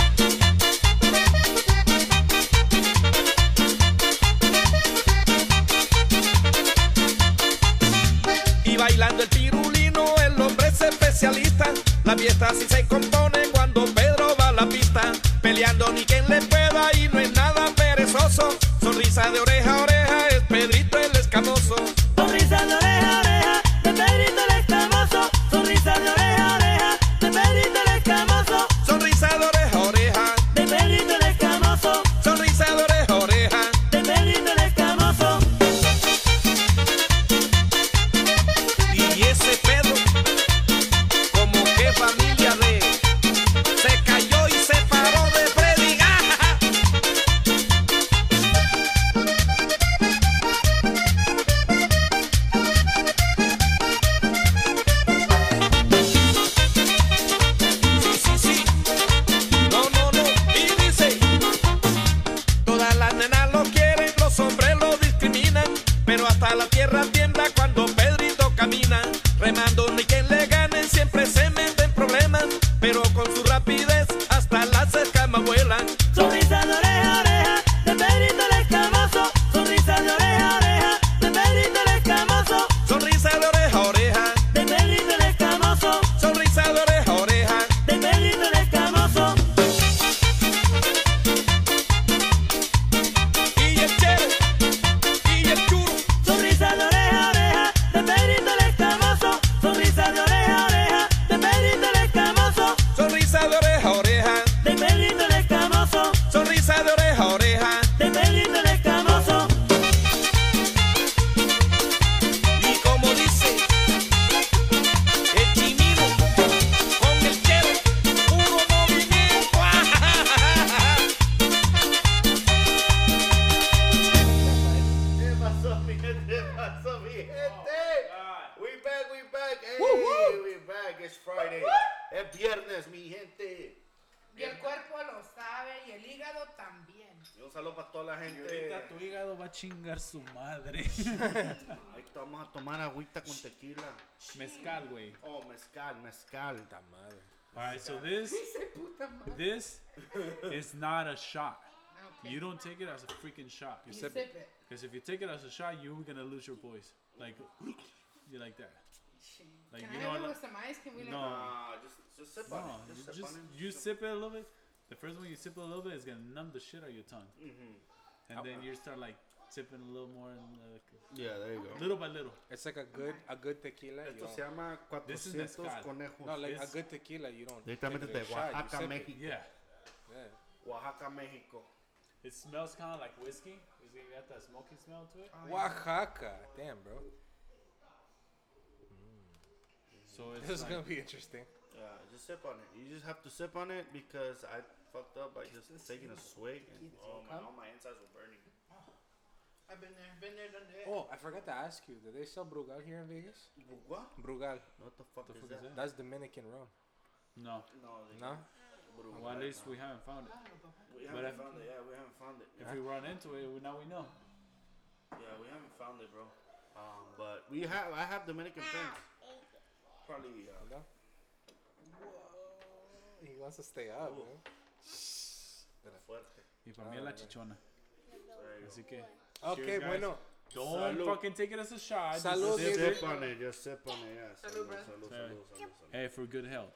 E: Y bailando el pirulino, el hombre es especialista. La fiesta así se compone cuando Pedro va a la pista. Peleando ni quien le pueda y no es nada perezoso. Sonrisa de oreja a oreja, es Pedrito el escamoso.
F: Sonrisa de oreja a oreja, de Pedrito el escamoso. Sonrisa de oreja a oreja, de Pedrito el escamoso.
E: Sonrisa de oreja a oreja,
F: De Pedrito el escamoso.
E: sonrisa de oreja a oreja.
F: De Pedrito el escamoso.
E: Y ese Pedro, como que familia de, se cayó y se paró de predigar. Sí, sí, sí, no, no, no, y dice, todas las nenas lo quieren, los hombres lo discriminan, pero hasta la tierra tiembla cuando Pedrito camina. Remando ni quien le gane, siempre se mete en problemas, pero con su rapidez hasta las escamas vuelan.
F: Sonrisa de oreja a oreja, de Pedrito el escamoso. Sonrisa de oreja a oreja, de Pedrito el escamoso.
E: Sonrisa de oreja a oreja,
F: De Pedrito el escamoso.
E: sonrisa de oreja a oreja.
F: De Pedrito el escamoso.
E: Y el chévere, y el churro,
F: Sonrisa de oreja a oreja, de Pedrito el escamoso. Sonrisa de oreja a oreja, de Pedrito el escamoso.
E: sonrisa de oreja a oreja,
F: De Pedrito el escamoso.
E: sonrisa de oreja a oreja.
F: De Pedrito el escamoso.
E: Y como dice el chinito con el chévere, puro movimiento.
A: ¿Qué pasó, mi gente? ¿Qué pasó, mi gente? We back, we back. Hey, we back. It's Friday. Es viernes, mi gente.
D: Y el cuerpo lo sabe y el hígado también.
A: Y un saludo para toda la
C: Y
A: gente.
C: ahorita tu hígado va a chingar su madre.
A: Ahí vamos a tomar agüita con tequila.
C: Mezcal, güey.
A: Oh, mezcal, mezcal.
C: Alright, so this this is not a shot.
D: Okay.
C: You don't take it as a freaking shot.
D: You sip it.
C: Because if you take it as a shot, you're gonna lose your voice. Like, you like that. Like,
D: Can
C: you
D: I
C: know,
D: have it
C: like-
D: with some ice? Can we like
C: No.
A: Ah, just, just sip on
C: No,
A: it.
C: you
A: Just sip
C: just
A: on it.
C: you sip it a little bit. The first one you sip it a little bit is gonna numb the shit out of your tongue,
A: Mm-hmm.
C: and then you start like sipping a little more and like,
A: Yeah, there you go.
C: little by little.
B: It's like a good a good tequila. You
A: Esto se
B: don't,
A: llama
C: This is
A: cuatrocientos
C: mezcal.
A: conejos.
B: no, like a
C: It's-
B: good tequila. You don't.
A: Directamente
B: take it
A: de
B: as a shot, you
A: Oaxaca,
B: sip it.
A: México.
C: Yeah,
B: Yeah.
A: Oaxaca, México.
C: it smells kind of like whiskey. You got that smoky smell to it.
B: Oaxaca. Damn, bro.
C: So it's
B: This is
C: like,
B: gonna be interesting.
A: Yeah, just sip on it. You just have to sip on it because I fucked up by just taking a swig. And, oh my, all my insides were burning.
D: I've been there, been there, done that.
B: Oh, I forgot to ask you. Do they sell Brugal here in Vegas?
A: What?
B: Brugal.
A: What the fuck, is,
C: fuck
A: that?
C: is that?
B: That's Dominican rum.
C: no.
A: No, they
B: No?
A: Brugal.
C: Well, at least we haven't found it.
A: We
C: but
A: haven't
C: if-
A: found it. Yeah, we haven't found it.
C: If we run into it, we, now we know.
A: Yeah, we haven't found it, bro. Um, but we have. I have Dominican friends. Probably. Uh,
B: No? He wants to stay up,
A: Ooh.
B: man.
A: fuerte.
C: Y para mí es la
B: Ah,
C: chichona.
A: There you
C: Así que.
B: Okay,
C: Cheers, guys.
B: bueno.
C: Don't
A: Salud.
C: fucking take it as a shot. just
B: Salud,
C: sip
A: go.
C: it.
A: Sip on it. Just sip on it. Yeah.
D: Salud,
A: Salud,
D: brother.
A: salud,
C: Sorry.
A: salud, salud, salud.
C: Hey, for good health.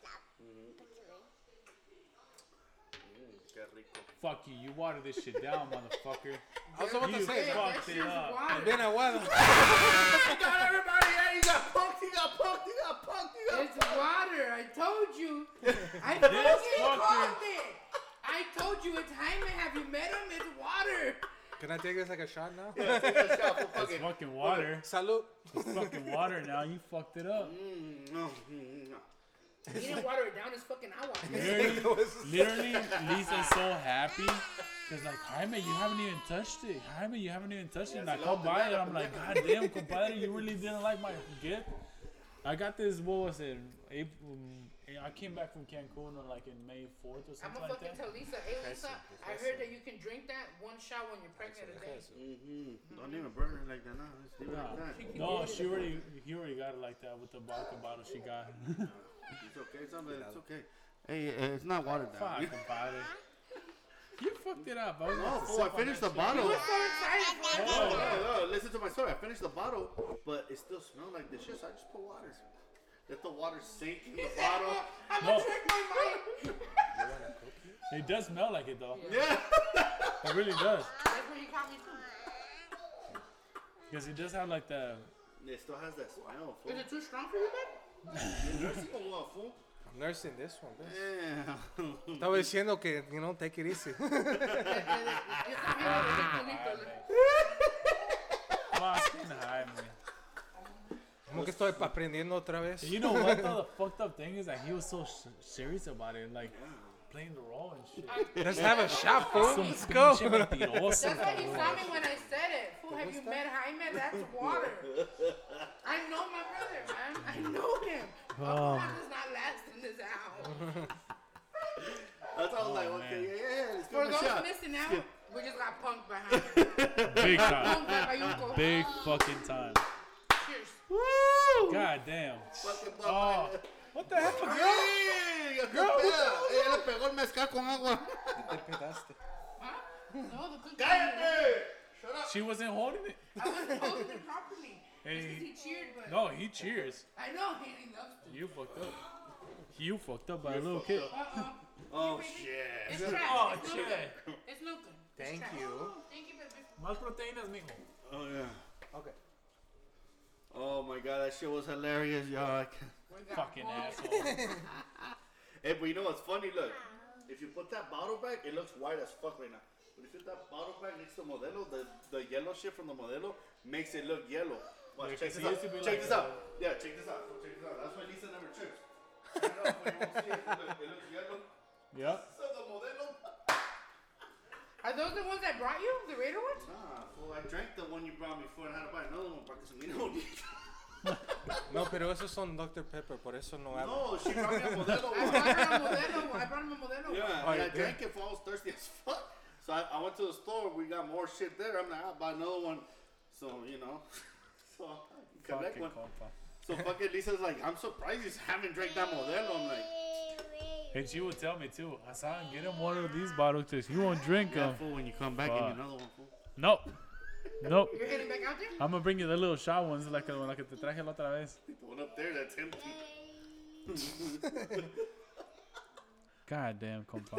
A: Mm, qué rico.
C: Fuck you. You water this shit down, motherfucker.
B: I was about
C: You
B: to say,
D: Hey,
C: fucked
D: that
C: it
D: shit's
C: up.
D: water.
B: bien aguado.
A: He got everybody. Yeah, he got punked. He got punked. He got punked. He got
D: It's water. I told you. I
C: This
D: fucking
C: fucker.
D: called it. I told you it's Jaime. Have you met him? It's water.
B: Can I take this like a shot now?
A: Yeah, take a shot for
C: It's
A: fucking.
C: fucking water.
B: Salud.
C: It's fucking water now. You fucked it up.
A: Mm, no, mm, no.
D: He didn't water it down his fucking agua.
C: Literally, literally, Lisa's so happy. Cause like, Jaime, you haven't even touched it. Jaime, you haven't even touched it. And I come by and I'm like, God damn, compadre, you really didn't like my gift. I got this, what was it? April, I came back from Cancun on like in May fourth or
D: I'm
C: something
D: gonna
C: like
D: fucking
C: that.
D: tell Lisa, hey Lisa, I heard that you can drink that one shot when you're pregnant a day.
A: Mm-hmm. Don't even burn it like that. No, just leave it like that.
C: No, no, she already, he already got it like that with the vodka bottle she got.
A: It's okay. It's, not, it's okay. Hey, uh, it's not watered down.
C: Fuck, compadre. You fucked it up. I was
A: No,
C: about to
A: fool, I
C: sip on
A: finished
C: that
A: the
C: shit.
A: bottle.
D: I'm so excited for
A: No,
D: it.
A: no, no, listen to my story. I finished the bottle, but it still smelled like this shit, so I just put water. Let the water sink in the bottle.
D: I'm
C: No.
D: gonna drink my mind.
C: It does smell like it though.
A: Yeah.
C: It really does.
D: That's where you caught me too.
C: Because it does have like the.
A: It still has that smell, fool.
D: Is it too strong for you, babe?
A: You're nursing or what, fool?
B: I'm nursing this one, bitch.
A: Yeah.
B: Estaba diciendo que, you know, take it easy.
D: Yo también lo dije, Tolito.
C: Fucking Jaime.
B: Como que estoy aprendiendo otra vez.
C: You know what though? The fucked up thing is that he was so sh- serious about it, like playing the role and shit.
B: Let's have a shot, fool.
C: Some
B: Let's go.
C: pinche mentiroso,
D: That's why he
C: cabrón.
D: saw me when I said it. Fool, have you met Jaime? That's water. I know my brother, man. I know him. Alcohol does not last in this house.
A: That's all I was like,
C: Oh,
A: okay,
C: man.
A: yeah, yeah, let's
D: For
A: give him a
D: those
A: shot.
D: missing out, we just got punked by Jaime.
C: Big time.
D: Punked by Bayunco.
C: Big fucking time.
D: Cheers.
A: Woo!
C: God damn.
A: Fucking
C: Oh,
A: papaya.
C: what the hell, girl?
A: ¡Ay! ¡Qué pedo! Ella le pegó el mezcal con agua.
B: Te pedaste.
D: Huh? No, the cookie.
A: ¡Cállate! Shut up.
C: She wasn't holding it.
D: I wasn't holding it properly.
C: Hey.
D: Because he cheered, but
C: No, he cheers.
D: I know he loves to.
C: You fucked up. You fucked up by a little kid.
D: Uh-uh.
A: Oh,
D: It's
A: shit.
D: trash.
C: Oh,
D: it's no
C: shit.
D: good. It's no good. It's
B: Thank
D: trash.
B: you.
D: Thank you, baby.
C: Más proteínas, mijo.
A: Oh, yeah.
B: Okay.
A: Oh, my God. That shit was hilarious, y'all. I can't-
D: We got
C: Fucking
D: punked.
C: asshole.
A: Hey, but you know what's funny? Look, if you put that bottle back, it looks white as fuck right now. But if you put that bottle back next to Modelo, the, the yellow shit from the Modelo makes it look yellow. Watch,
C: Yeah,
A: check
C: 'cause
A: this
C: it
A: out.
C: used to be
A: Check
C: like
A: this
C: a-
A: out. Yeah, check this out. Check this out. That's why Lisa never trips. Check it out, when you won't see it. Look, it looks yellow.
C: Yep.
A: So the Modelo.
D: Are those the ones I brought you? The Raider ones?
A: Nah, fool, I drank the one you brought me for and had to buy another one because we don't need.
B: No, pero esos son doctor Pepper, por eso no hablo.
A: No, she brought me a Modelo
D: I
A: one.
D: brought her a Modelo. I brought him a Modelo.
A: Yeah,
B: Oh,
A: and
B: you
A: I
B: did?
A: drank it for I was thirsty as fuck. So I, I went to the store. We got more shit there. I'm like, I'll buy another one. So you know, so I collect
C: Fucking
A: one.
C: compa.
A: So fucking Lisa's like, I'm surprised you haven't drank that Modelo. I'm like,
C: And she would tell me too, Hassan, get him one of these bottles because you won't drink
A: yeah,
C: them.
A: fool. When you come back, give me
C: Fuck.
A: another one, fool.
C: Nope. Nope.
D: You're heading back out there?
C: I'm gonna bring you the little shot ones like la que te traje la otra vez.
A: The one up there that's empty.
C: God damn, compa.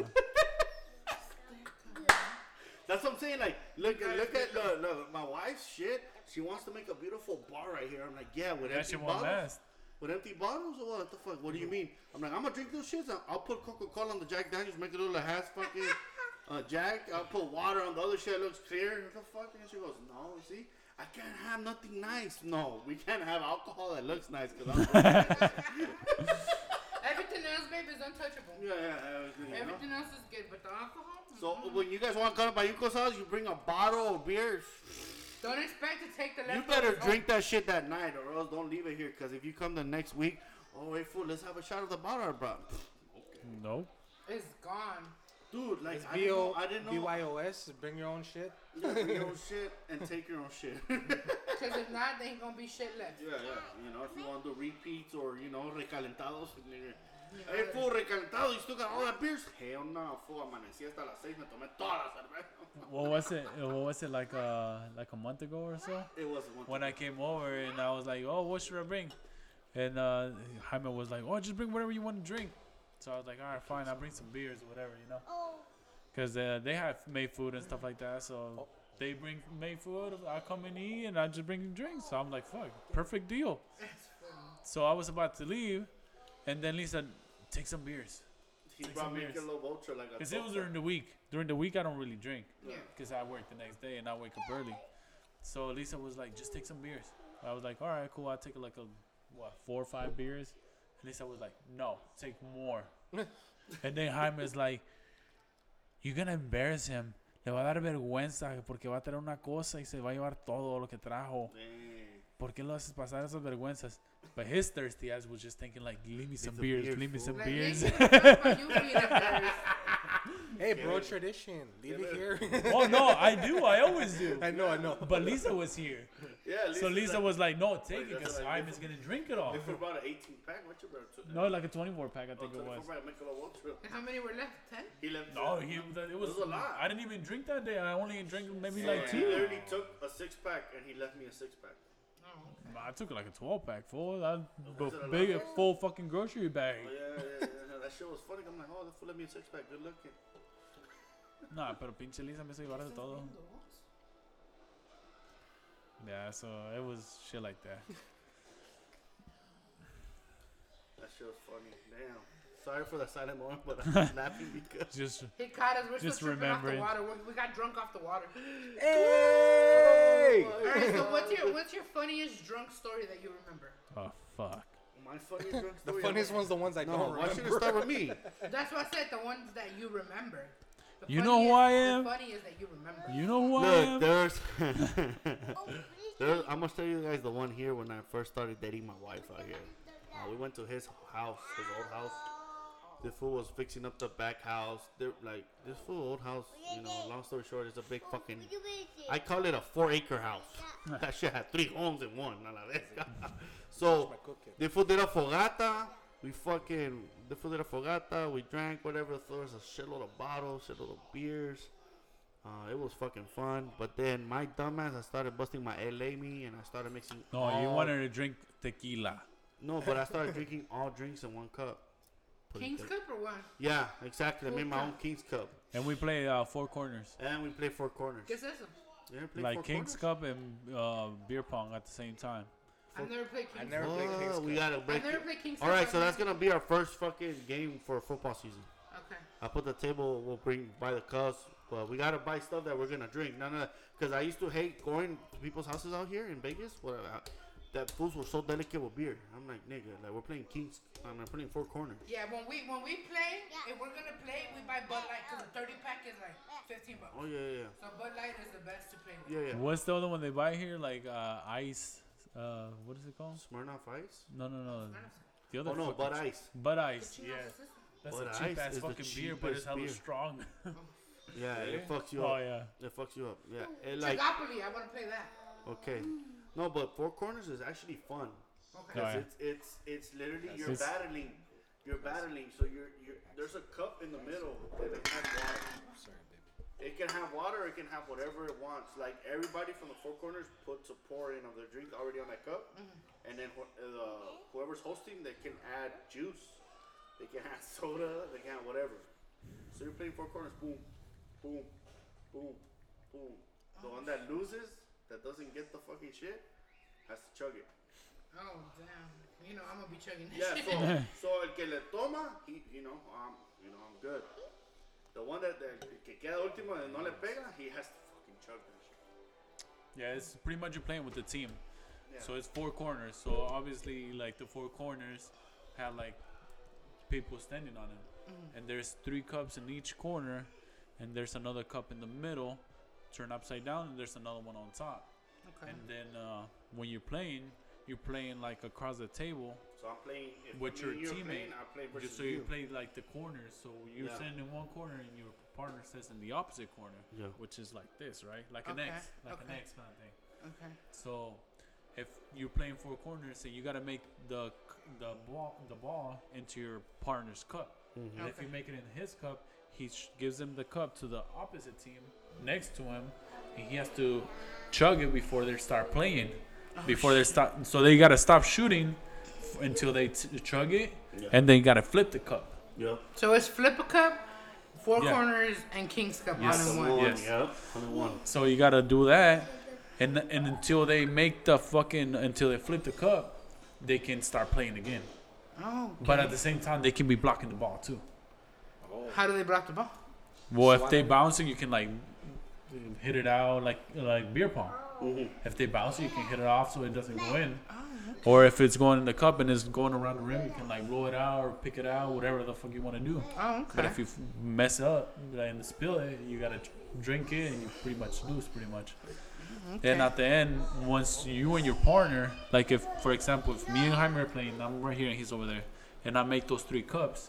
A: That's what I'm saying. Like, look, look at look, look, my wife's shit. She wants to make a beautiful bar right here. I'm like, yeah, with
C: That
A: empty
C: shit won't
A: bottles.
C: last.
A: With empty bottles or what? What the fuck? What do you mean? I'm like, I'm gonna drink those shits. I'll, I'll put Coca-Cola on the Jack Daniels, make it look like half fucking uh, Jack. I'll put water on the other shit. It looks clear. What the fuck? And she goes, no, you see, I can't have nothing nice. No, we can't have alcohol that looks nice because I'm.
D: Everything else, babe, is untouchable.
A: yeah, yeah, everything, you know?
D: Everything else is good, but the alcohol?
A: So
D: mm-mm.
A: when you guys want to come to Bayuco's house, you bring a bottle of beer.
D: Don't expect to take the
A: You
D: leftovers
A: better
D: home.
A: drink that shit that night, or else don't leave it here. Because if you come the next week, oh wait, fool, let's have a shot of the bottle I brought.
C: Nope.
D: It's gone.
A: Dude, like
B: It's
A: I
B: B
A: didn't
B: O
A: know. I didn't know.
B: B Y O S, bring your own shit.
A: Yeah, bring your own shit and take your own shit. yeah,
D: Because if not, there ain't going to be shit left.
A: yeah. You know, if you want to do repeats or you know recalentados. nigga. Hey, fool, recalentado. You still got all that beers? Hell no, fool. Amanecí hasta las seis. Me tomé toda la cerveza.
C: What was it? What was it like? Uh, like a month ago or so?
A: It was one.
C: When I came over and I was like, "Oh, what should I bring?" And uh, Jaime was like, "Oh, just bring whatever you want to drink." So I was like, "All right, fine. I'll bring some beers or whatever, you know." Because uh, they have made food and stuff like that. So they bring made food. I come and eat, and I just bring drinks. So I'm like, "Fuck, perfect deal." So I was about to leave, and then Lisa, take some beers.
A: He
C: Take
A: brought
C: some
A: me
C: beers.
A: a little ultra like a.
C: Because it was
A: torta.
C: during the week. During the week, I don't really drink.
D: Yeah.
C: Because I work the next day and I wake up early. So Lisa was like, just take some beers. I was like, all right, cool. I'll take like a, what, four or five beers. And Lisa was like, no, take more. And then Jaime's like, you're gonna embarrass him. Le va a dar vergüenza porque va a traer una cosa y se va a llevar todo lo que trajo. ¿Por qué lo haces pasar esas vergüenzas? But his thirsty ass was just thinking like, leave me some
A: It's a
C: beers,
A: beer,
C: leave me
A: fool.
C: some
D: Like,
C: beers.
D: Nick, it's not about you being embarrassed.
B: Hey, bro, tradition. Leave it here.
C: Oh no, I do, I always do.
B: I know, I know.
C: But Lisa was here.
A: Yeah,
C: So Lisa was like, no, take
A: Wait,
C: it because
A: that's like
C: Jaime's gonna drink it all.
A: They brought an eighteen pack. What you brought?
C: No, like a twenty-four pack, I think it
A: Oh,
C: was.
A: twenty-four pack, make a little trip.
D: And how many were left? Ten?
A: He left.
C: No, he, it was,
A: It was a lot.
C: I didn't even drink that day. I only drank maybe
A: Yeah,
C: like
A: He
C: two.
A: literally took a six pack and he left me a six pack.
D: Oh.
C: I took like a twelve pack full. That
A: Was it a
C: big,
A: lot?
C: full fucking grocery bag.
A: Oh, yeah, yeah, yeah. That shit was funny. I'm like, oh, that fool let me a six pack. Good looking.
C: Nah, pero pinche Lisa me hizo llevar de todo. Yeah, so it was shit like that.
A: That shit was funny. Damn. Sorry for the silent moment, but I'm laughing because.
C: Just
D: He caught us. We're
C: Just
D: still tripping off the
C: remembering.
D: water. We, we got drunk off the water.
B: Hey!
D: All right. So what's your what's your funniest drunk story that you remember?
C: oh fuck.
A: My funniest drunk
B: The
A: story.
B: funniest one's the ones I
A: No,
B: don't
A: why should it
B: remember.
A: start with me?
D: That's what I said. The ones that you remember. The
C: You know who I
D: funniest-
C: am?
D: The funniest that you remember.
C: You know who I
A: Look,
C: am?
A: there's. there's I'm gonna tell you guys the one here when I first started dating my wife out here. Uh, we went to his house, his old house. This fool was fixing up the back house. They're like this fool old house. You know, long story short, it's a big fucking. I call it a four acre house. That shit had three homes in one. a la verga. So the fool did a fogata. We fucking the fool did a fogata. We drank whatever. There was a shitload of bottles, shitload of beers. Uh, it was fucking fun. But then my dumbass, I started busting my L A me and I started mixing.
C: No,
A: all,
C: you wanted to drink tequila.
A: No, but I started drinking all drinks in one cup. Put it
D: King's
A: there.
D: Cup or what?
A: Yeah, exactly. I
D: Full
A: made my
D: cup.
A: own King's Cup.
C: And we play uh, Four Corners.
A: And we play four corners.
D: ¿Qué es eso?
A: You ever play
C: Like
A: four
C: King's
A: corners?
C: Cup and uh, beer pong at the same time.
D: I've never played King's
B: I never
D: Cup.
B: played King's
A: Oh, we
B: Cup.
A: gotta break
D: I've never
A: it.
D: played King's
A: All
D: Cup.
A: right,
D: I've
A: so that's
D: never-
A: gonna be our first fucking game for football season.
D: Okay.
A: I put the table. We'll bring buy the cups. But we gotta buy stuff that we're gonna drink. None of because I used to hate going to people's houses out here in Vegas. Where uh, that fools were so delicate with beer. I'm like, nigga, like we're playing Kings. I'm mean, playing Four Corners.
D: Yeah, when we when we play, if we're gonna play, we buy Bud Light because the thirty pack is like fifteen bucks.
A: Oh yeah, yeah,
D: So Bud Light is the best to play with.
A: yeah, yeah.
C: What's the other one they buy here? Like uh, ice. Uh, what is it called?
A: Smirnoff Ice.
C: No, no, no. The other
A: Oh no,
C: fucking
A: Bud
C: ch-
A: Ice.
C: Bud Ice.
D: You know,
C: Yes.
D: sister?
C: That's
A: Bud
C: a cheap
A: Ice
C: ass
A: is the
C: fucking beer, but it's
A: cheapest
C: hella
A: beer.
C: strong.
A: Yeah, it fucks you
C: Oh
A: up.
C: yeah.
A: It fucks you up. Yeah, it like
D: Chigopoly, I want to play that.
A: okay. No, but Four Corners is actually fun.
D: Okay.
C: Oh, yeah.
A: It's it's it's literally you're
C: It's-
A: battling, you're battling. So you're you're there's a cup in the middle that it has water.
B: Sorry, baby.
A: It can have water. It can have whatever it wants. Like everybody from the Four Corners puts a pour in of their drink already on that cup, and then wh- uh, whoever's hosting they can add juice. They can add soda. They can add whatever. So you're playing Four Corners. Boom, boom, boom, boom. The one that loses, that doesn't get the fucking shit, has to chug it.
D: Oh damn! You know I'm gonna be chugging this
A: Yeah,
D: shit.
A: so, so el que le toma, he, you know, um, you know, I'm good. The one that, that el que queda último y no le pega, he has to fucking chug that shit.
C: Yeah, it's pretty much you're playing with the team.
A: Yeah.
C: So it's four corners. So obviously, like the four corners have like people standing on it, and there's three cups in each corner, and there's another cup in the middle, turned upside down, and there's another one on top.
D: Okay.
C: And then uh, when you're playing, you're playing like across the table
A: So I'm playing, if
C: with
A: me
C: your
A: and you're
C: teammate.
A: playing, I play versus
C: Just so you
A: you.
C: play like the corners. So you're
A: Yeah.
C: sitting in one corner, and your partner sits in the opposite corner,
A: Yeah.
C: which is like this, right? Like an
D: Okay,
C: X, like an
D: okay.
C: X kind of thing.
D: Okay.
C: So, if you're playing four corners, so you gotta make the c- the ball the ball into your partner's cup.
A: Mm-hmm.
C: And if
D: Okay.
C: you make it in his cup, he sh- gives him the cup to the opposite team next to him, and he has to chug it before they start playing. Before they start, so they gotta stop shooting f- until they t- chug it,
A: Yeah.
C: and then you gotta flip the cup.
A: Yep.
D: So it's flip a cup, four
C: Yeah.
D: corners, and King's Cup
C: Yes.
D: all in
A: One,
D: one.
C: Yes.
A: Yep. Only one.
C: So you gotta do that, and and until they make the fucking until they flip the cup, they can start playing again.
D: Oh.
C: But at the same time, they can be blocking the ball too.
D: How do they block the ball?
C: Well, if they bounce it, you can like hit it out like like beer pong.
A: Mm-hmm.
C: If they bounce it, you can hit it off so it doesn't go in. Or if it's going in the cup and it's going around the rim, you can like roll it out or pick it out, whatever the fuck you want to do.
D: Oh, okay.
C: But if you f- mess up like, and spill it, you gotta drink it and you pretty much lose, pretty much.
D: Okay.
C: And at the end, once you and your partner, like if, for example, if me and Jaime are playing, I'm right here and he's over there, and I make those three cups,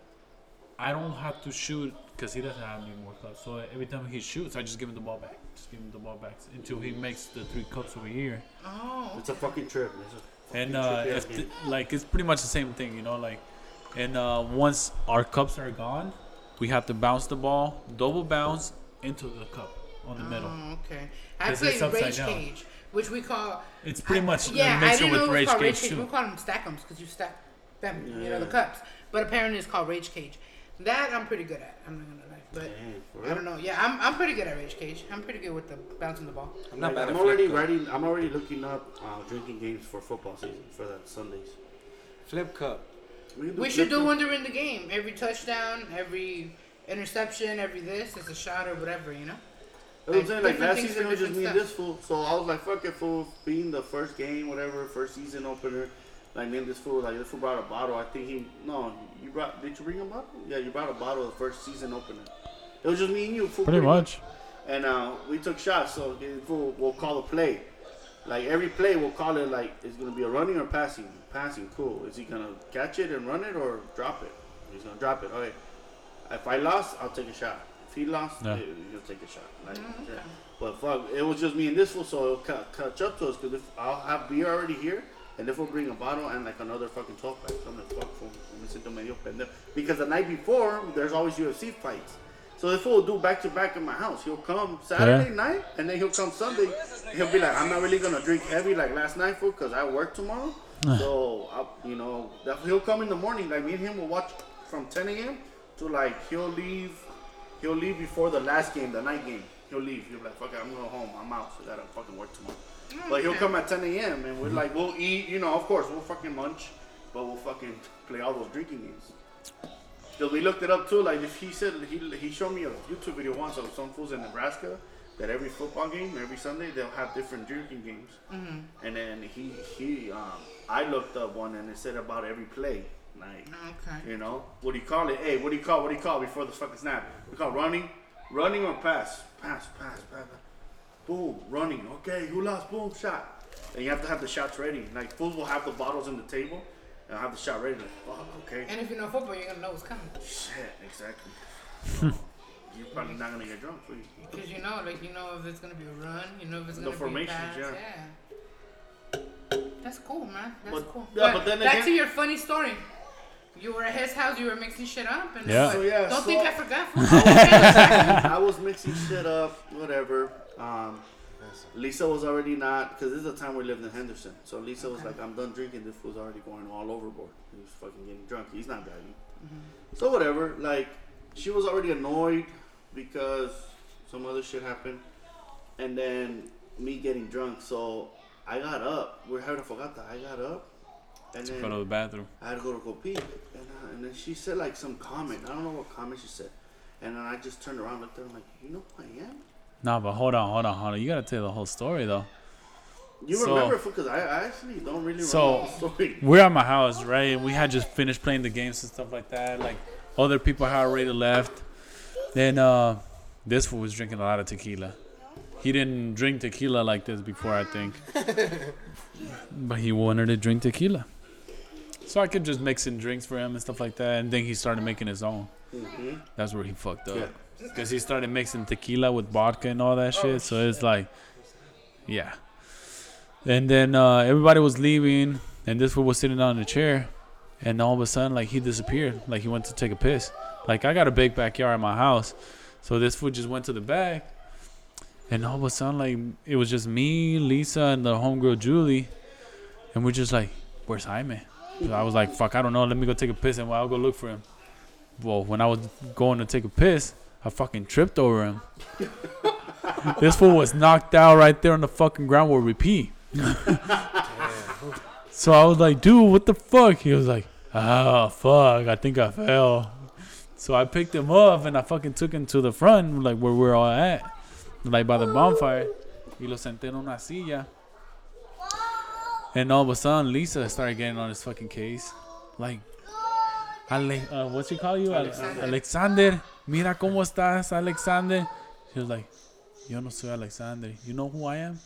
C: I don't have to shoot because he doesn't have any more cups. So every time he shoots, I just give him the ball back. Just give him the ball back until he makes the three cups over here.
D: Oh.
A: It's a fucking trip. It's a
C: And
A: fucking
C: uh,
A: trip,
C: if
A: yeah.
C: th- like it's pretty much the same thing, you know, like, and uh, once our cups are gone, we have to bounce the ball, double bounce into the cup on the middle.
D: Oh, okay. I
C: 'Cause
D: play
C: it's upside
D: Rage
C: down.
D: Cage, which we call.
C: It's pretty
D: I-
C: much
D: yeah,
C: a
D: I
C: mixture
D: didn't know
C: with
D: it was
C: Rage
D: called
C: Cage
D: Rage Cage.
C: too.
D: We call them stack'ems because you stack them, you know, the
A: Yeah.
D: cups. But apparently it's called Rage Cage. That I'm pretty good at. I'm not gonna lie, but
A: Damn, for
D: I
A: real?
D: don't know. Yeah, I'm I'm pretty good at Rage Cage. I'm pretty good with the bouncing the ball.
B: I'm not
A: Like,
B: bad
A: I'm
B: at
A: already
B: flip cup.
A: writing. I'm already looking up uh, drinking games for football season for that Sundays.
B: Flip cup.
A: can
D: We should do
A: flip-
D: one during the game. Every touchdown, every interception, every this, it's a shot or whatever, you know.
A: That's what I'm saying, like
D: different
A: last
D: things
A: season
D: for
A: it was just me
D: different
A: and this fool. So I was like, fuck it, fool. Being the first game, whatever, first season opener. Like me and this fool, like this fool brought a bottle. I think he no, you brought. Did you bring a bottle? Yeah, you brought a bottle of the first season opener. It was just me and you, fool.
C: Pretty much.
A: And uh, we took shots. So the fool, we'll call a play. Like every play, we'll call it like it's gonna be a running or passing. Passing, cool. Is he gonna catch it and run it or drop it? He's gonna drop it. Okay. If I lost, I'll take a shot. If he lost,
C: Yeah.
A: eh, you'll take a shot. Like,
D: Mm, okay.
A: yeah. But fuck, it was just me and this fool, so it'll ca- catch up to us. Cause if I'll have beer already here, and if we'll bring a bottle and like another fucking twelve pack, so I'm like, fuck, fool, me siento medio pendejo. Because the night before, there's always U F C fights. So this fool will do back to back in my house. He'll come Saturday
C: Yeah.
A: night, and then he'll come Sunday. He'll be like, I'm not really gonna drink heavy like last night, fool, cause I work tomorrow. So I'll, you know, that he'll come in the morning. Like me and him will watch from ten a.m. to like he'll leave. He'll leave before the last game, the night game. He'll leave. He'll be like, fuck it, I'm going home. I'm out. So I gotta fucking work tomorrow. But he'll come at ten a.m. and we're like, we'll eat. You know, of course, we'll fucking munch, but we'll fucking play all those drinking games. Cause we looked it up too. Like if he said he he showed me a YouTube video once of some fools in Nebraska that every football game, every Sunday they'll have different drinking games.
D: Mm-hmm.
A: And then he he um I looked up one and it said about every play. Like
D: Okay.
A: you know, what do you call it? Hey, what do you call what do you call before the fucking snap? We call running, running or pass, pass, pass, pass. pass. Boom, running. Okay, who lost? Boom, shot. And you have to have the shots ready. Like fools will have the bottles on the table and I'll have the shot ready. Like fuck, okay.
D: And if you know football, you're gonna know what's coming.
A: Shit, exactly. So, you're probably not gonna get drunk. So you,
D: Because you know, like you know if it's gonna be a run, you know if it's
A: The
D: gonna be a
A: formations,
D: pass.
A: yeah.
D: Yeah. That's cool, man. That's
A: But-
D: cool.
A: yeah, but then
D: back
A: again-
D: to your funny story. You were at his house. You were mixing shit up, and
C: Yeah.
D: what?
A: So, yeah,
D: don't
A: so-
D: think I forgot. fool.
A: I was mixing shit up, whatever. Um, Lisa was already not, because this is the time we lived in Henderson. So Lisa was
D: Okay.
A: like, I'm done drinking. This was already going all overboard. He was fucking getting drunk. He's not driving.
D: Mm-hmm.
A: So whatever. Like, she was already annoyed because some other shit happened. And then me getting drunk. So I got up. We're having a fogata. I got up. And then
C: Go to the bathroom.
A: I had to go to go pee, and, uh, and then she said like some comment. I don't know what comment she said, and then I just turned around, looked at her, I'm like, you know who I am?
C: Nah, but hold on, hold on, hold on. You gotta tell the whole story though.
A: You
C: So-
A: remember it because I, I actually don't really
C: So-
A: remember the story.
C: We're at my house, right? And we had just finished playing the games and stuff like that. Like other people had already left. Then uh, this fool was drinking a lot of tequila. He didn't drink tequila like this before, I think. But he wanted to drink tequila. So I could just mix in drinks for him and stuff like that. And then he started making his own.
A: Mm-hmm.
C: That's where he fucked up.
A: Yeah.
C: Because he started mixing tequila with vodka and all that shit. So it's like, yeah. And then uh, everybody was leaving. And this fool was sitting down in a chair. And all of a sudden, like, he disappeared. Like, he went to take a piss. Like, I got a big backyard in my house. So this fool just went to the back. And all of a sudden, like, it was just me, Lisa, and the homegirl, Julie. And we're just like, where's Jaime? So I was like, fuck, I don't know. Let me go take a piss and I'll go look for him. Well, when I was going to take a piss, I fucking tripped over him. This fool was knocked out right there on the fucking ground where we pee. So I was like, dude, what the fuck? He was like, oh, fuck, I think I fell. So I picked him up and I fucking took him to the front, like where we're all at, like by the bonfire. Y lo senté en una silla. And all of a sudden, Lisa started getting on his fucking case. Like, Ale- uh, what's he call you? Alexander. Alexander. Mira cómo estás, Alexander. She was like, yo no soy Alexander. You know who I am?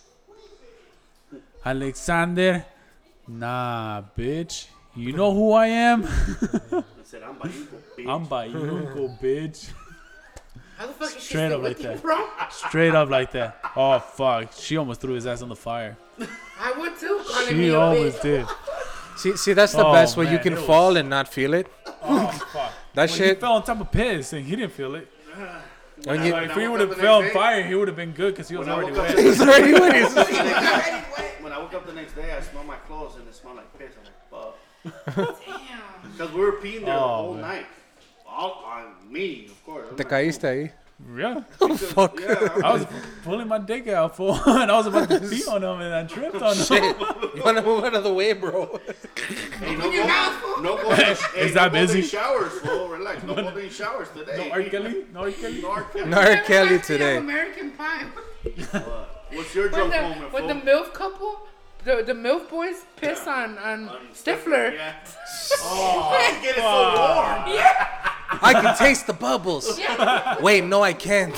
C: Alexander. Nah, bitch. You know who I am?
A: I said, I'm Bayuco, bitch.
C: I'm Bayuco, bitch.
D: How the fuck is she
C: Straight
D: still
C: up like
D: with you,
C: that.
D: bro?
C: Straight up like that. Oh, fuck. She almost threw his ass on the fire.
D: I would too. Calling me
C: She
D: a
C: almost
D: bitch.
C: did.
B: See, see, that's the
C: Oh,
B: best where you
C: man,
B: can
C: it was-
B: fall and not feel it.
C: Oh, fuck.
B: That
C: When he
B: shit.
C: fell on top of piss and he didn't feel it.
B: When
A: I-
B: you,
C: Like,
A: when
C: if
A: I
C: he
A: woke
C: would
A: up
C: have
A: the
C: fell on
A: next day-
C: fire, he would have been good because he was
A: When I
C: already
A: woke up
C: wet.
A: the-
B: it's already when he's-
A: When I woke up the next day, I smelled my clothes and it smelled like piss. I'm like, fuck.
D: Damn.
A: Because we were peeing there the
C: Oh,
A: whole
C: man.
A: night. All on me, of course. I'm
B: Te
A: like,
B: caíste ahí.
C: Yeah.
B: Oh, fuck.
A: Yeah, I'm
C: I was
A: like,
C: pulling my dick out, fool, and I was about to pee on him, and I tripped on him.
B: Shit. You want to move out of the way, bro?
A: hey, no,
D: your
A: go,
D: mouth, fool.
A: no golden, hey,
C: Is
A: no
C: that
A: golden
C: busy?
A: showers, fool. Relax. No golden showers today.
C: No R. Kelly? No R. Kelly?
A: No R. Kelly.
B: No R.
D: That
B: Kelly
D: reminds me of
B: today.
D: American Pie.
A: What's your
D: When
A: drunk
D: the,
A: moment,
D: when
A: fool?
D: the MILF couple, the, the MILF boys piss on, on Stifler.
A: Yeah. Oh, you get it so warm.
B: I can taste the bubbles. Wait, no, I can't.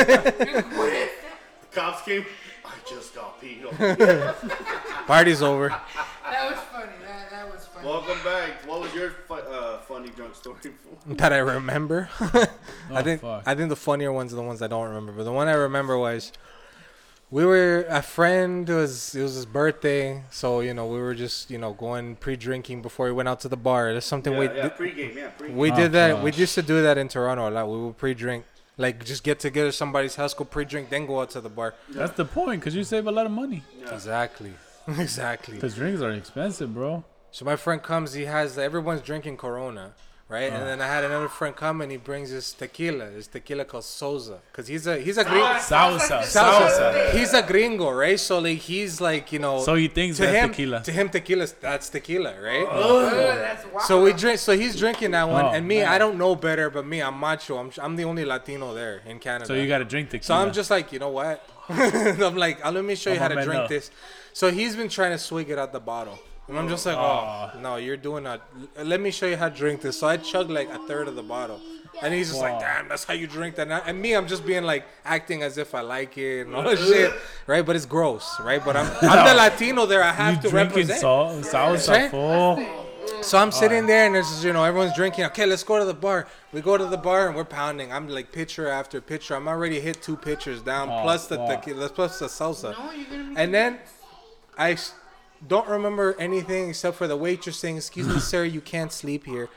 A: Cops came. I just got peed on.
B: Party's over.
D: That was funny. That, that was funny.
A: Welcome back. What was your fu- uh, funny drunk story, fool?
B: That I remember. I
C: Oh,
B: think
C: fuck.
B: I think the funnier ones are the ones I don't remember. But the one I remember was we were a friend was it was his birthday, so you know we were just you know going pre-drinking before we went out to the bar. That's something
A: Yeah,
B: we
A: yeah,
B: did,
A: pregame, yeah, pregame.
B: we
C: Oh,
B: did that. We
C: gosh.
B: used to do that in Toronto a lot. We would pre-drink, like just get together somebody's house, go pre-drink, then go out to the bar.
C: That's the point, because you save a lot of money.
A: Yeah.
B: Exactly, exactly.
C: Because drinks are expensive, bro.
B: So my friend comes, he has everyone's drinking Corona, right? And then I had another friend come and he brings his tequila. His tequila called Souza, cause he's a he's a gringo.
C: Salsa.
B: Salsa.
C: Salsa.
B: He's a gringo, right? So like he's like you know.
C: So he thinks
B: to
C: that's
B: him,
C: tequila.
B: To him, tequila that's tequila, right?
D: Ugh, that's wild.
B: So we drink. So he's drinking that one,
C: Oh,
B: and me,
C: man.
B: I don't know better, but me, I'm macho. I'm I'm the only Latino there in Canada.
C: So you got to drink tequila.
B: So I'm just like, you know what? I'm like, oh, let me show you
C: I'm
B: how
C: a
B: to
C: man
B: drink
C: up.
B: this. So he's been trying to swig it out the bottle. And I'm just like, oh,
C: Aw.
B: no, you're doing that. Let me show you how to drink this. So I chugged like a third of the bottle. And he's just like,
C: Wow.
B: damn, that's how you drink that. And, I, and me, I'm just being like, acting as if I like it and all that shit, right? But it's gross, right? But I'm, I'm the Latino there. I have
C: you
B: to
C: drinking
B: represent.
C: salt, salsa,
B: Right?
C: fool.
B: So I'm sitting there and there's, you know, everyone's drinking. Okay, let's go to the bar. We go to the bar and we're pounding. I'm like pitcher after pitcher. I'm already hit two pitchers down,
C: Oh,
B: plus the
C: fuck.
B: tequila, plus the salsa.
D: No, you're gonna be
B: And then I s- don't remember anything except for the waitress saying, "Excuse me, sir, you can't sleep here."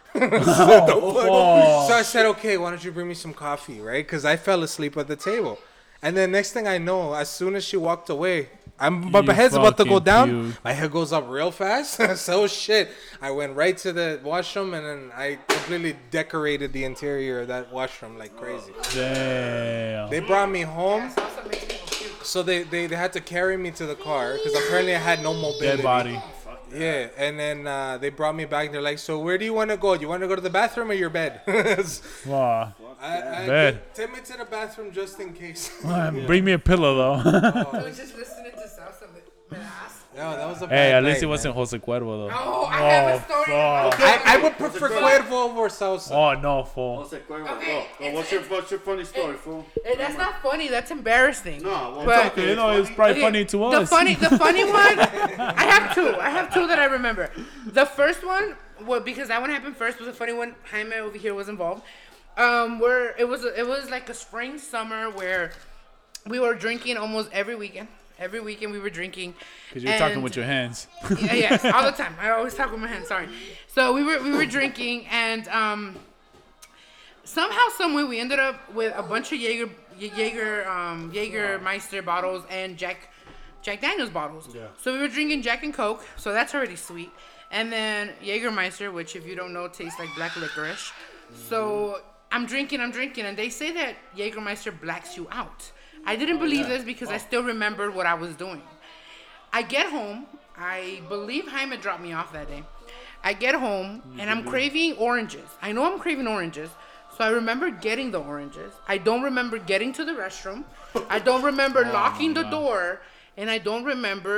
C: Oh,
B: So I said, "Okay, why don't you bring me some coffee, right?" Because I fell asleep at the table. And then next thing I know, as soon as she walked away, I'm my
C: You
B: head's about to go
C: fucking
B: down.
C: puked.
B: My head goes up real fast. So shit. I went right to the washroom and then I completely decorated the interior of that washroom like crazy.
C: damn.
B: They brought me home.
D: salsa makes people puke.
B: So they, they, they had to carry me to the car because apparently I had no mobility.
C: Dead body.
B: Yeah, and then uh, they brought me back. They're like, "So where do you want to go? You want to go to the bathroom or your bed?"
C: Wow.
B: I, I,
C: Bed.
B: Take me to the bathroom just in case.
C: Bring me a pillow, though.
D: I was just listening to salsa. me- me la hace.
B: No, that was a
C: Hey,
B: bad
C: at least
B: night,
C: it wasn't
B: man.
C: Jose Cuervo, though.
D: Oh, I have a
C: Oh,
D: story.
C: fuck.
D: Okay.
B: I, I would prefer Cuervo over salsa.
C: Oh, no, fool.
A: What's that, Cuervo?
D: Okay,
A: Go. Go.
D: it's-
A: What's your what's your funny story, fool?
D: Eh, That's not funny. That's embarrassing.
A: No, well,
D: But-
A: it's okay.
C: You know,
A: it's
C: it's probably
D: Okay,
C: funny to us.
D: The funny, the funny one. I have two. I have two that I remember. The first one, well, because that one happened first, was a funny one. Jaime over here was involved. Um, where it was, it was like a spring summer where we were drinking almost every weekend. Every weekend we were drinking.
C: Because you're talking
D: and-
C: with your hands.
D: Yeah, yes, all the time. I always talk with my hands. Sorry. So we were we were drinking, and um, somehow, someway, we ended up with a bunch of Jaeger Jaeger um, Jaegermeister bottles and Jack Jack Daniel's bottles.
A: Yeah.
D: So we were drinking Jack and Coke. So that's already sweet. And then Jaegermeister, which if you don't know, tastes like black licorice. So I'm drinking, I'm drinking, and they say that Jaegermeister blacks you out. I didn't believe this because I still remembered what I was doing. I get home. I believe Jaime dropped me off that day. I get home and I'm craving oranges. I know I'm craving oranges. So I remember getting the oranges. I don't remember getting to the restroom. I don't remember locking the door. And I don't remember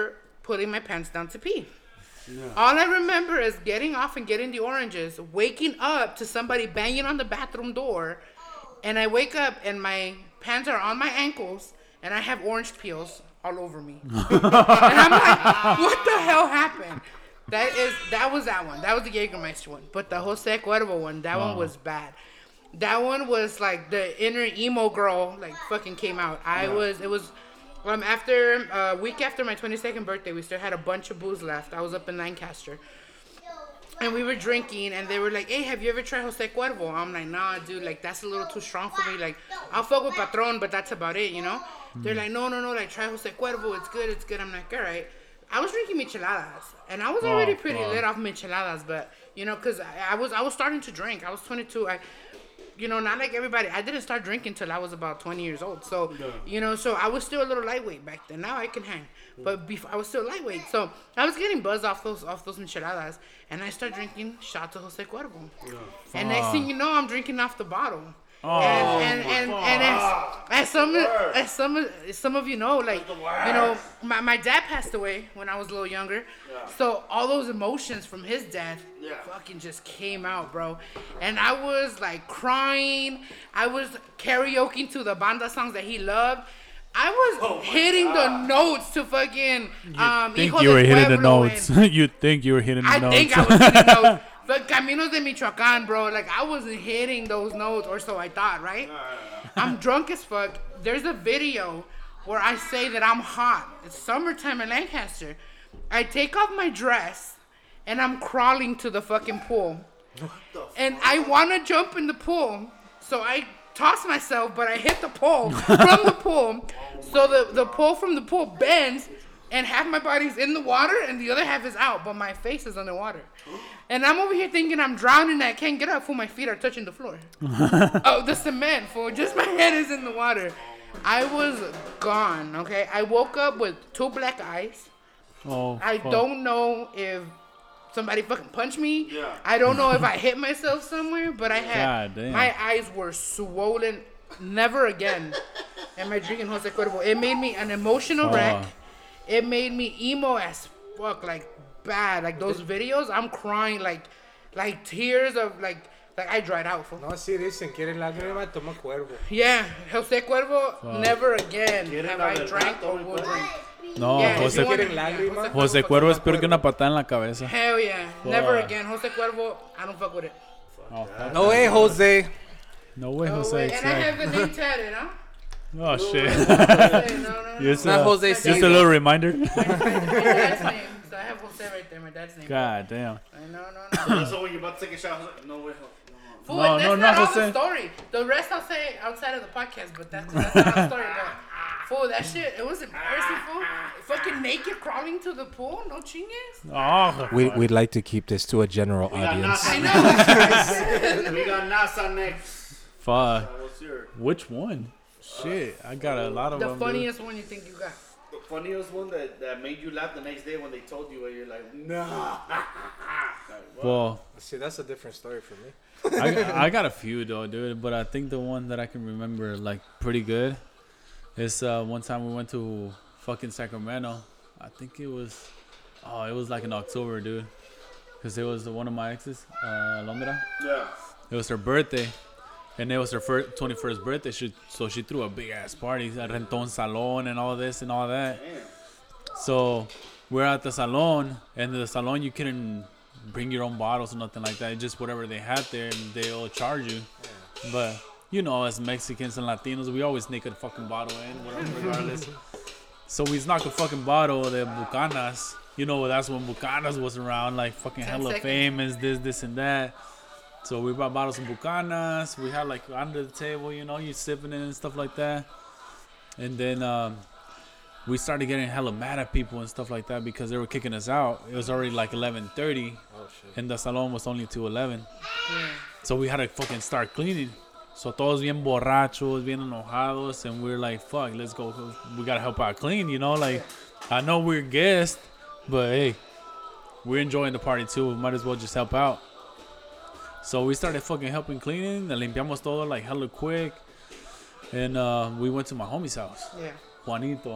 D: putting my pants down to pee. Yeah. All I remember is getting off and getting the oranges, waking up to somebody banging on the bathroom door, and I wake up and my pants are on my ankles, and I have orange peels all over me. And I'm like, what the hell happened? That is that was that one. That was the Jägermeister one. But the Jose Cuervo one, that oh. one was bad. That one was like the inner emo girl, like fucking came out. I yeah. was, it was, um, after a uh, week after my twenty-second birthday, we still had a bunch of booze left. I was up in Lancaster, and we were drinking, and they were like, "Hey, have you ever tried Jose Cuervo?" I'm like, "Nah, dude, like that's a little too strong for me. Like, I'll fuck with Patron, but that's about it, you know." Mm. They're like, "No, no, no, like try Jose Cuervo. It's good, it's good." I'm like, "All right." I was drinking micheladas, and I was already oh, pretty oh. lit off micheladas, but you know, cause I, I was I was starting to drink. I was twenty-two. I. You know, not like everybody. I didn't start drinking till I was about twenty years old. So, yeah. you know, so I was still a little lightweight back then. Now I can hang, but before I was still lightweight. So I was getting buzzed off those off those micheladas, and I started drinking shots of Jose Cuervo. Yeah. And next thing you know, I'm drinking off the bottle. Oh, and and and, and as, as some as some as some of you know, like you know, my, my dad passed away when I was a little younger, yeah. so all those emotions from his death yeah. fucking just came out, bro. And I was like crying. I was karaokeing to the banda songs that he loved. I was oh hitting God. the notes to fucking um.
C: You think you were hitting the notes? You think you were hitting the
D: I
C: notes?
D: I think I was hitting notes. But Caminos de Michoacán, bro, like I wasn't hitting those notes, or so I thought, right? I'm drunk as fuck. There's a video where I say that I'm hot. It's summertime in Lancaster. I take off my dress and I'm crawling to the fucking pool. And I want to jump in the pool, so I toss myself, but I hit the pole from the pool. So the, the pole from the pool bends, and half my body's in the water and the other half is out, but my face is underwater. And I'm over here thinking I'm drowning. I can't get up, fool. My feet are touching the floor. Oh, the cement, fool. Just my head is in the water. I was gone, okay? I woke up with two black eyes. Oh, I fuck. don't know if somebody fucking punched me. Yeah. I don't know if I hit myself somewhere, but I had, my eyes were swollen. Never again am I drinking Jose Cuervo. It made me an emotional oh. wreck. It made me emo as fuck, like, bad. Like those videos, I'm crying like like tears of like like I dried out for.
B: No, si dicen, quieren lágrima, toma Cuervo.
D: Yeah, Jose Cuervo, wow. never again have I drank or will drink.
C: No, yeah, Jose, Jose, Jose Cuervo es peor que una patada en la cabeza.
D: Hell yeah, wow. never again. Jose Cuervo, I don't fuck with it.
B: Oh, no way, Jose.
C: No way,
D: no
C: Jose.
D: Way. And I have the name tatted, huh?
C: Oh,
D: no
C: shit.
D: No, no, no.
C: Just, uh, Jose just a little reminder.
D: My, my dad's name. So I have Jose right there, my dad's name.
C: God damn.
D: I know, no, no.
A: So when you're about to take a shot, no way.
D: Fool, no, that's no, not all the story. The rest I'll say outside of the podcast, but that's, that's not the story. But, fool, that shit, it was embarrassing, fool. Fucking naked crawling to the pool, no chingues.
B: Oh, we, we'd like to keep this to a general
A: we
B: audience.
A: I know. We got NASA next.
C: Fuck. Which one? Shit, I got a lot of
D: the
C: them.
D: The funniest
C: dude.
D: one you think you got?
A: The funniest one that, that made you laugh the next day when they told you, and you're like, nah.
C: Well,
B: see, that's a different story for me.
C: I, I got a few though, dude, but I think the one that I can remember like pretty good is uh, one time we went to fucking Sacramento. I think it was, oh, it was like in October, dude, because it was the, one of my exes, uh, Londra.
A: Yeah.
C: It was her birthday. And it was her first twenty-first birthday, she, so she threw a big ass party. Rentó un salon and all this and all that. Damn. So we're at the salon, and the salon you couldn't bring your own bottles or nothing like that. Just whatever they had there, and they'll charge you. Yeah. But you know, as Mexicans and Latinos, we always sneak a fucking bottle in, whatever, regardless. So we snuck a fucking bottle of the Bucanas. You know, that's when Bucanas was around, like fucking hella seconds. Famous, this, this, and that. So we brought bottles of Bucanas. We had like under the table, you know, you sipping it and stuff like that. And then um, we started getting hella mad at people and stuff like that because they were kicking us out. It was already like eleven thirty, oh, shit. And the salon was only to eleven. Yeah. So we had to fucking start cleaning. So todos bien borrachos, bien enojados, and we were like, fuck, let's go. We got to help out clean, you know? Like, I know we're guests, but hey, we're enjoying the party too. We might as well just help out. So we started fucking helping cleaning. Limpiamos todo like hella quick. And uh, we went to my homie's house.
D: Yeah.
C: Juanito.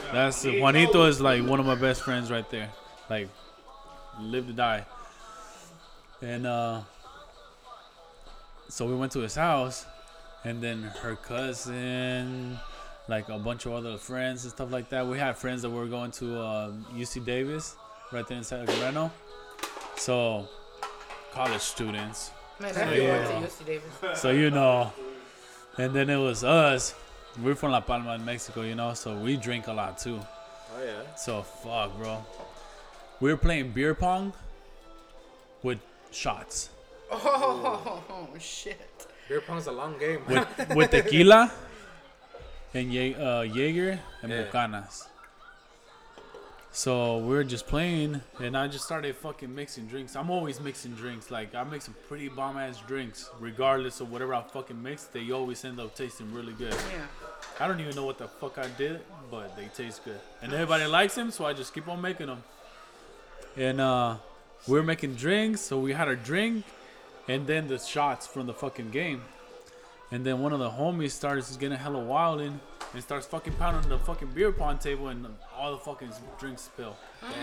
C: That's Juanito is like one of my best friends right there. Like, live to die. And uh, so we went to his house, and then her cousin, like a bunch of other friends and stuff like that. We had friends that were going to uh, U C Davis, right there in Sacramento. So, college students.
D: My
C: So,
D: nephew went
C: yeah.
D: to U C Davis.
C: So you know, and then it was us. We're from La Palma in Mexico, you know, so we drink a lot too.
B: Oh yeah.
C: So fuck, bro. We were playing beer pong with shots,
D: Oh, shit.
B: Beer pong's a long game.
C: with with tequila and Ye- uh, Jaeger and
B: Yeah.
C: Bucanas. So we were just playing, and I just started fucking mixing drinks. I'm always mixing drinks. Like, I make some pretty bomb ass drinks, regardless of whatever I fucking mix. They always end up tasting really good.
D: Yeah.
C: I don't even know what the fuck I did, but they taste good. And everybody likes them, so I just keep on making them. And uh, we were making drinks, so we had our drink, and then the shots from the fucking game. And then one of the homies starts getting hella wild in and starts fucking pounding the fucking beer pong table, and all the fucking drinks spill.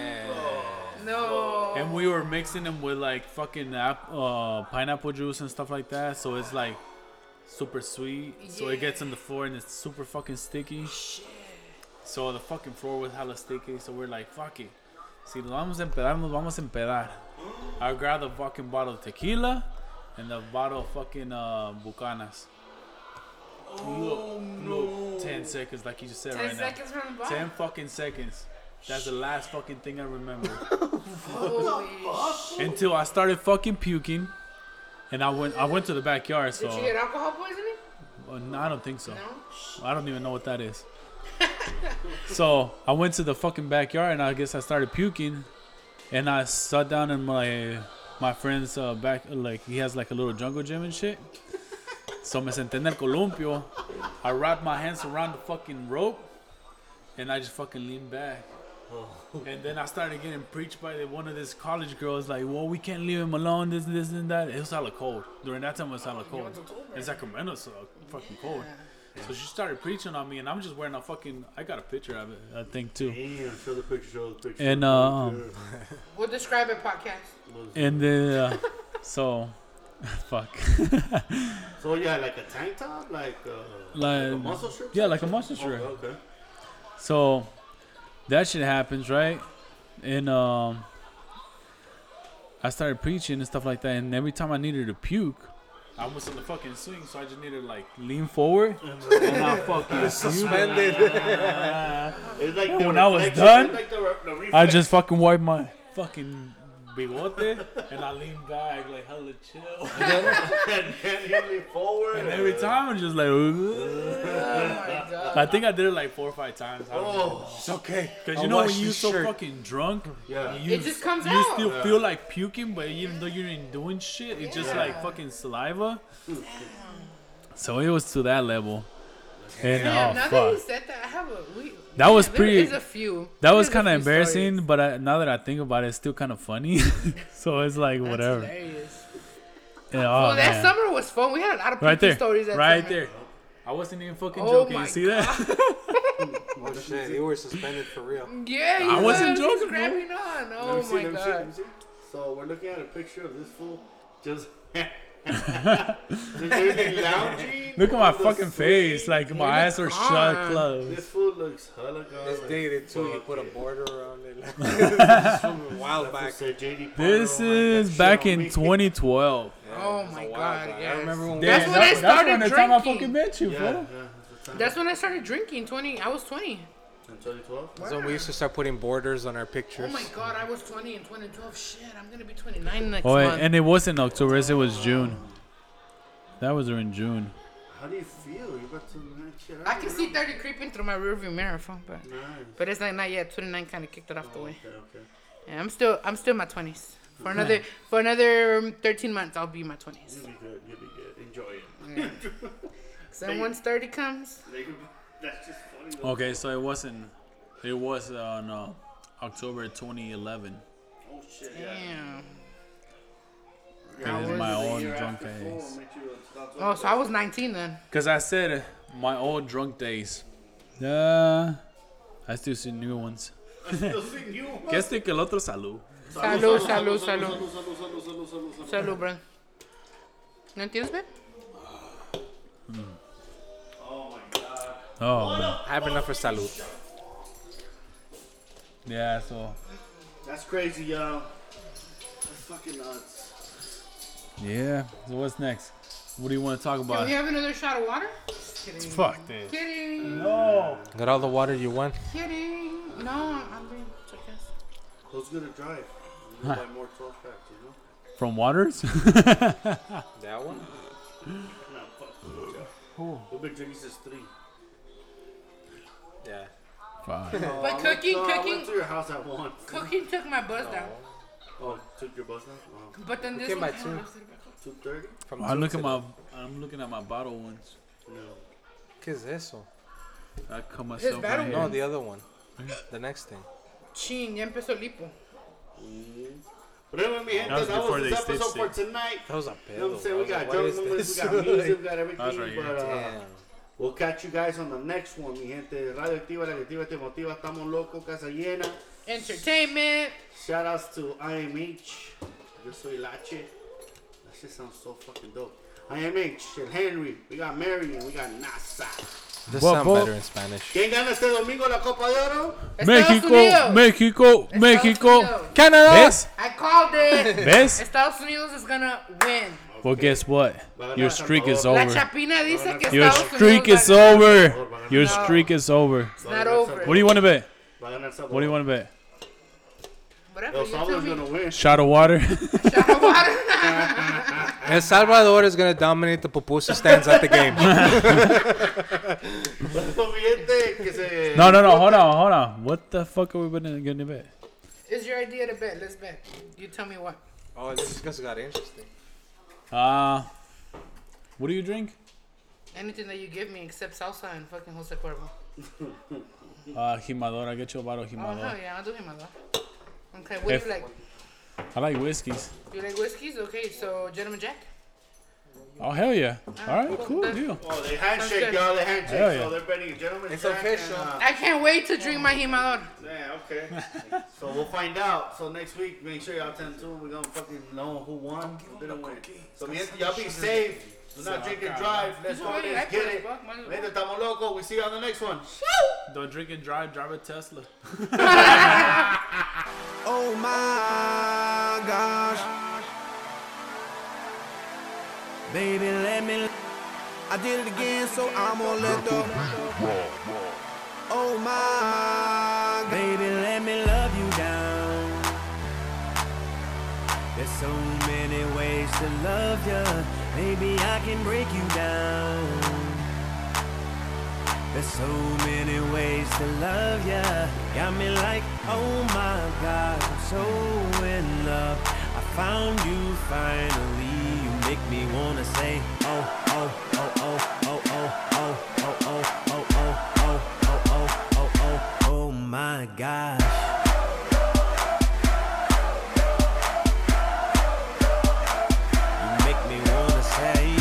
D: No.
C: And we were mixing them with like fucking ap- uh, pineapple juice and stuff like that, so it's like super sweet. So it gets on the floor and it's super fucking sticky. So the fucking floor was hella sticky, so we're like, fuck it. Si nos vamos a empedar, nos vamos a empedar. I grabbed the fucking bottle of tequila and the bottle of fucking uh, Bucanas. Oh, no. ten seconds, like you just said
D: Ten
C: right
D: seconds from the
C: now.
D: bottom.
C: ten fucking seconds. That's the last fucking thing I remember.
D: Holy shit.
C: Until I started fucking puking. And I went I went to the backyard, so
D: Did you get alcohol poisoning?
C: uh, no, I don't think so.
D: No.
C: I don't even know what that is. So I went to the fucking backyard, and I guess I started puking, and I sat down in my my friend's uh, back, like he has like a little jungle gym and shit. So me senté en el columpio. I wrapped my hands around the fucking rope, and I just fucking leaned back. And then I started getting preached by the, one of these college girls, like, well, we can't leave him alone, this, this, and that. It was hella cold. During that time, it was hella cold. In Sacramento, so fucking cold. So she started preaching on me, and I'm just wearing a fucking, I got a picture of it, I think, too.
A: Damn, show the picture, show the picture.
C: And, um,
D: We'll describe it podcast.
C: and then, uh, so, fuck.
A: So yeah, like a tank top, like, uh,
C: Like-
A: like a muscle shirt.
C: yeah,
A: type
C: like a
A: shit?
C: muscle shirt.
A: Okay, okay.
C: So that shit happens, right? And um, I started preaching and stuff like that. And every time I needed to puke, I was in the fucking swing, so I just needed to like lean forward and I fucking
B: Suspended.
A: It's like
C: And
A: the
C: when I was
A: reflection,
C: done,
A: it's like the re- the
C: I
A: reflex.
C: just fucking wiped my fucking bigote and I leaned back like hella chill.
A: and then hit me forward.
C: And every time I'm just like,
D: Oh my god.
C: I think I did it like four or five times. I don't know.
A: Oh,
B: It's okay.
C: Cause
B: I'll
C: you know
B: wash
C: when you're
B: this
C: so
B: shirt.
C: fucking drunk,
A: yeah.
C: you,
D: It just comes
C: you
D: out.
C: still
A: Yeah.
C: feel like puking, but even though you ain't doing shit, it's just
D: Yeah.
C: like fucking saliva. So it was to that level. And
D: Damn,
C: oh
D: now that
C: fuck,
D: you said that, I have a. We,
C: That was
D: there
C: pretty-
D: is a few.
C: that was
D: There's a
C: kind of
D: few
C: embarrassing.
D: stories.
C: But I, now that I think about it, it's still kind of funny. So it's like
D: That's
C: whatever.
D: hilarious.
C: Yeah,
D: Well,
C: oh,
D: that
C: man.
D: summer was fun. We had a lot of
C: Right
D: puking
C: there,
D: stories. That
C: right
D: summer.
C: there. I wasn't even fucking
D: Oh
C: joking.
D: my
C: You see that?
B: Oh shit, you were suspended for real.
D: Yeah, he
C: I wasn't
D: was.
C: joking,
D: He's
C: bro.
D: grabbing on.
A: Let
D: Oh
A: me see,
D: my
A: let me see,
D: god.
A: let me see. So we're looking at a picture of this fool just just maybe lounging.
C: Look at my
A: on the
C: fucking face.
A: swing.
C: Like my eyes are shut
D: calm.
C: closed.
A: This fool looks hella gone.
B: It's
A: like,
B: dated too. You
A: fuck
B: put a
A: it.
B: border around it. Like, swimming wild
A: That fool
B: back.
A: said J D
C: This
A: Parker, don't like
C: is
A: that
C: back
A: shit on
C: in
A: me.
C: twenty twelve.
B: Yeah,
D: Oh
B: it was a
D: my
B: while
D: God,
B: back.
D: yes.
B: I remember when
D: That's
B: we
D: when I
C: That's
D: started
C: when the time I
D: drinking.
C: fucking met you,
A: Yeah,
C: fool.
A: yeah, that's the time.
D: That's when I started drinking. Twenty. I was twenty.
A: In twenty twelve.
B: So we used to start putting borders on our pictures.
D: Oh my god, I was twenty in twenty twelve. Shit, I'm gonna be twenty-nine next
C: Oh,
D: month.
C: and it wasn't October, it was June. That was in June.
A: How do you feel? You about to knock shit
D: I
A: out
D: can
A: of
D: see
A: you?
D: thirty creeping through my rearview mirror, phone, but
A: Nice.
D: but it's like not yet. twenty-nine kind of kicked it off the
A: Oh,
D: way.
A: okay, okay.
D: Yeah, I'm still I'm still in my twenties. For another for another um, thirteen months, I'll be in my twenties.
A: You'll be good. You'll be good. Enjoy it.
D: So then once thirty comes,
A: They could- That's just funny. though.
C: Okay, so it wasn't. It was on uh, October twenty eleven.
A: Oh shit. Yeah.
D: damn.
C: That
D: was
C: is my
A: The
C: own
A: year
C: drunk
A: after four
C: days.
A: makes you a- that's
D: Oh,
A: what-
D: so I was nineteen then.
C: Cause I said my old drunk days. Uh, I still see new ones.
A: I still see new ones.
C: Que este que el otro salud.
D: Salud, salud, salud.
A: salud, salud, salud, salud, salud.
D: Salud, bro. ¿No entiendes, man?
A: Oh my god.
C: Oh, man.
B: I have enough for salud.
C: Yeah, so.
A: That's crazy, y'all. That's fucking nuts.
C: Yeah. So what's next? What do you want to talk
D: Can
C: about?
D: we have another shot of water? Just kidding.
C: Fuck this.
D: Kidding.
C: No.
B: Got all the water you want?
D: Kidding. No, I'm I'm being sarcastic.
A: Who's gonna drive? You need to buy more twelve packs, you know?
C: From Waters?
B: That one?
A: No, fuck. What big drinks is three?
B: Yeah.
C: Fuck.
A: Oh,
D: But
A: I went-
D: cooking,
A: no, I
D: cooking-
A: went to your house at one.
D: Cooking took my buzz down.
A: Oh, took your bus down? Oh,
D: But then this
B: came
D: one.
B: by two.
A: two thirty?
B: From
C: I'm
B: two
C: looking
B: to
C: my. I'm looking at my bottle ones.
A: No.
B: ¿Qué es eso?
C: I cut myself
D: battle
C: right
B: No,
C: here.
B: the other one. The next thing.
D: Chin, ya empezó lipo.
A: But anyway, mi gente,
C: That was
A: that
C: before
A: was
C: they
A: this episode
C: stitched
A: for
C: it.
A: tonight.
B: That was a
A: You know what I'm
B: pedo.
A: saying?
B: I
A: We
B: was
A: got
B: like, what
A: drunk
B: is
A: moments, we
B: this?
A: got music, we got everything.
C: That was right here.
A: But uh,
B: Damn.
A: we'll catch you guys on the next one, mi gente. Radio Activa, La Activa Te Motiva. Estamos locos, casa llena.
D: Entertainment.
A: Shout outs to I M H. Yo soy Lache. That shit sounds so fucking dope. I M H, El Henry. We got Marion. We got NASA.
B: This
C: What,
B: sound
C: what?
B: better in Spanish.
A: ¿Quién gana este domingo la Copa de Oro?
D: Estados
C: México,
D: Unidos.
C: México,
D: Estados
C: México.
D: Unidos.
C: Canada. ¿Ves?
D: I called it.
C: ¿Ves?
D: Estados Unidos is gonna win.
C: Well, guess what? Your streak is
D: La
C: over.
D: Chapina dice que
C: Your
D: Estados
C: streak
D: Unidos
C: is
D: va a ganar.
C: over. Your
D: No.
C: streak is over.
D: It's not over.
C: What do you want to bet?
A: Va a ganar Salvador.
C: What do you want to bet?
D: Whatever,
A: El
D: you tell
A: Salvador's
D: me.
A: gonna win.
C: Shot of water.
D: Shot of water.
B: El Salvador is going to dominate the pupusa stands at the game.
A: Mi gente, que se-
C: No, no, no. Hold on, hold on. What the fuck are we gonna gonna bet?
D: It's your idea to bet. Let's bet. You tell me what.
B: Oh, this just got interesting.
C: Uh, what do you drink?
D: Anything that you give me except salsa and fucking Jose Cuervo.
C: Uh, Jimador. I get you a bottle of
D: Oh, hell
C: Jimador.
D: yeah, I'll do him a lot. Okay, what
C: If-
D: do you like?
C: I like whiskeys.
D: You like whiskeys? Okay, so Gentleman Jack?
C: Oh hell yeah! All right,
D: cool.
C: cool
D: Then-
C: deal.
A: Oh, they
D: Sounds
A: handshake,
D: good.
A: y'all. They handshake.
C: Hell yeah.
A: So they're betting gentlemen.
B: It's
A: Jack
B: official.
A: And, uh,
D: I can't wait to drink my Jimador.
A: yeah, okay. So we'll find out. So next week, make sure y'all tune in. We're gonna fucking know who won, who didn't win. So mi gente, y'all be safe. Do not drink and drive. Let's go.
D: Ay,
A: Let's
D: ay,
A: get
D: pues,
A: it.
D: fuck, man.
A: Mi gente, estamos locos. We see you on the next one.
C: Don't drink and drive. Drive a Tesla.
E: Oh my gosh. Baby, let me. I did it again, so I'm gonna let the. Oh my. Baby, let me love you down. There's so many ways to love ya. Maybe I can break you down. There's so many ways to love ya. Got me like, oh my God, I'm so in love. I found you finally. You make me wanna say, oh, oh, oh, oh, oh, oh, oh, oh, oh, oh, oh, oh, oh, oh, oh, oh, oh my gosh. You make me wanna say,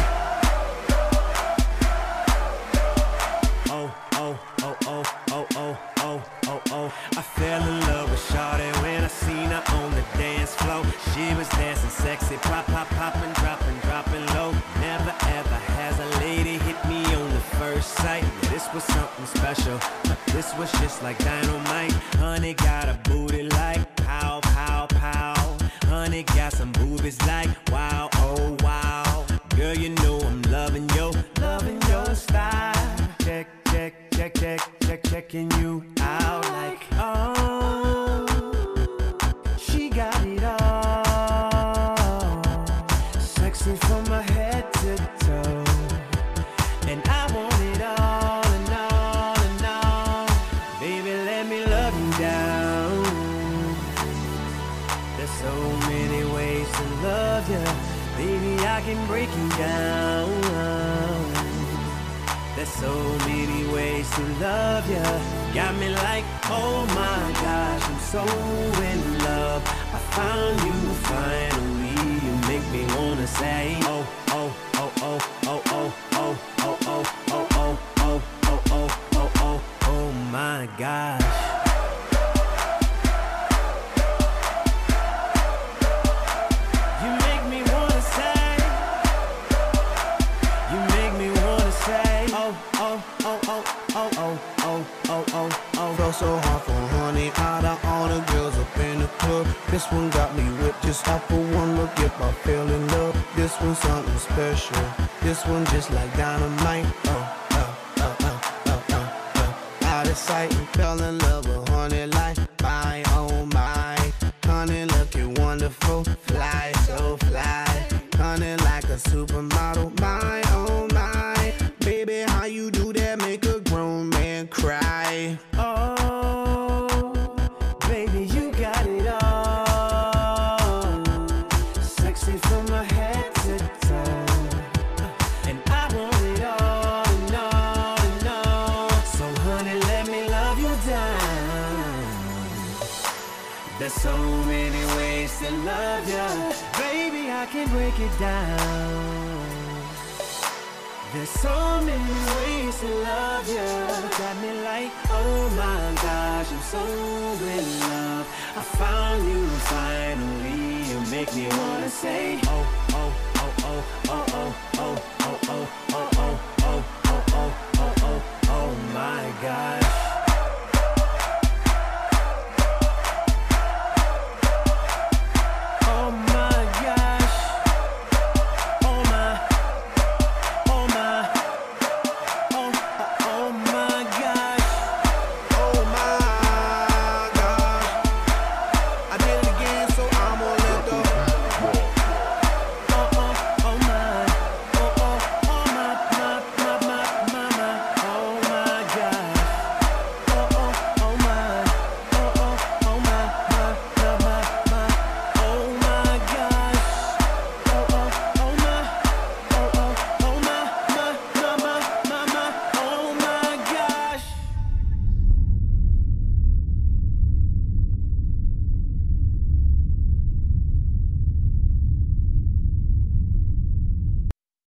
E: oh, oh, oh, oh, oh, oh, oh, oh, oh. I fell in love with Shawty when I seen her on the dance floor. She was dancing sexy, pop, pop, popping, dropping, dropping low. Never ever has a lady hit me on the first sight. Yeah, this was something special. This was just like dynamite. Honey got a booty like pow, pow, pow. Honey got some boobies like wow, oh wow. Girl, you know I'm loving yo, loving your style. Check, check, check, check, check, checking you out like oh. She got it all. Sexy from my head to toe. And I want it all and all and all. Baby, let me love you down. There's so many ways to love ya. Baby, I can break you down. There's so many ways to love ya. Got me like, oh my gosh, I'm so in love. I found you finally. You make me wanna say, oh, oh, oh, oh, oh, oh, oh, oh, oh, oh, oh, oh, oh, oh, oh, oh, oh my
F: my gosh. You make me wanna say, you make me wanna say, oh, oh, oh, oh, oh, oh, oh, oh, oh, oh.
G: Felt so hard for honey, out of all the girls up in the club. This one got me whipped just off for one look. If I fell in love, this one's something special. This one just like dynamite. Oh, oh, oh, oh, oh, oh, oh. Out of sight and fell in love with honey like my, oh my. Honey looking wonderful, fly so fly. Honey like a supermodel, my, oh my. Baby, how you do that make a grown man cry?
F: Oh, baby, you got it all. Sexy from my head to toe. And I want it all and all and all. So honey, let me love you down. There's so many ways to love ya. Baby, I can break it down. There's so many ways to love you. Got me like, oh my gosh, I'm so in love. I found you finally. You make me wanna say, oh, oh, oh, oh, oh, oh, oh, oh, oh, oh.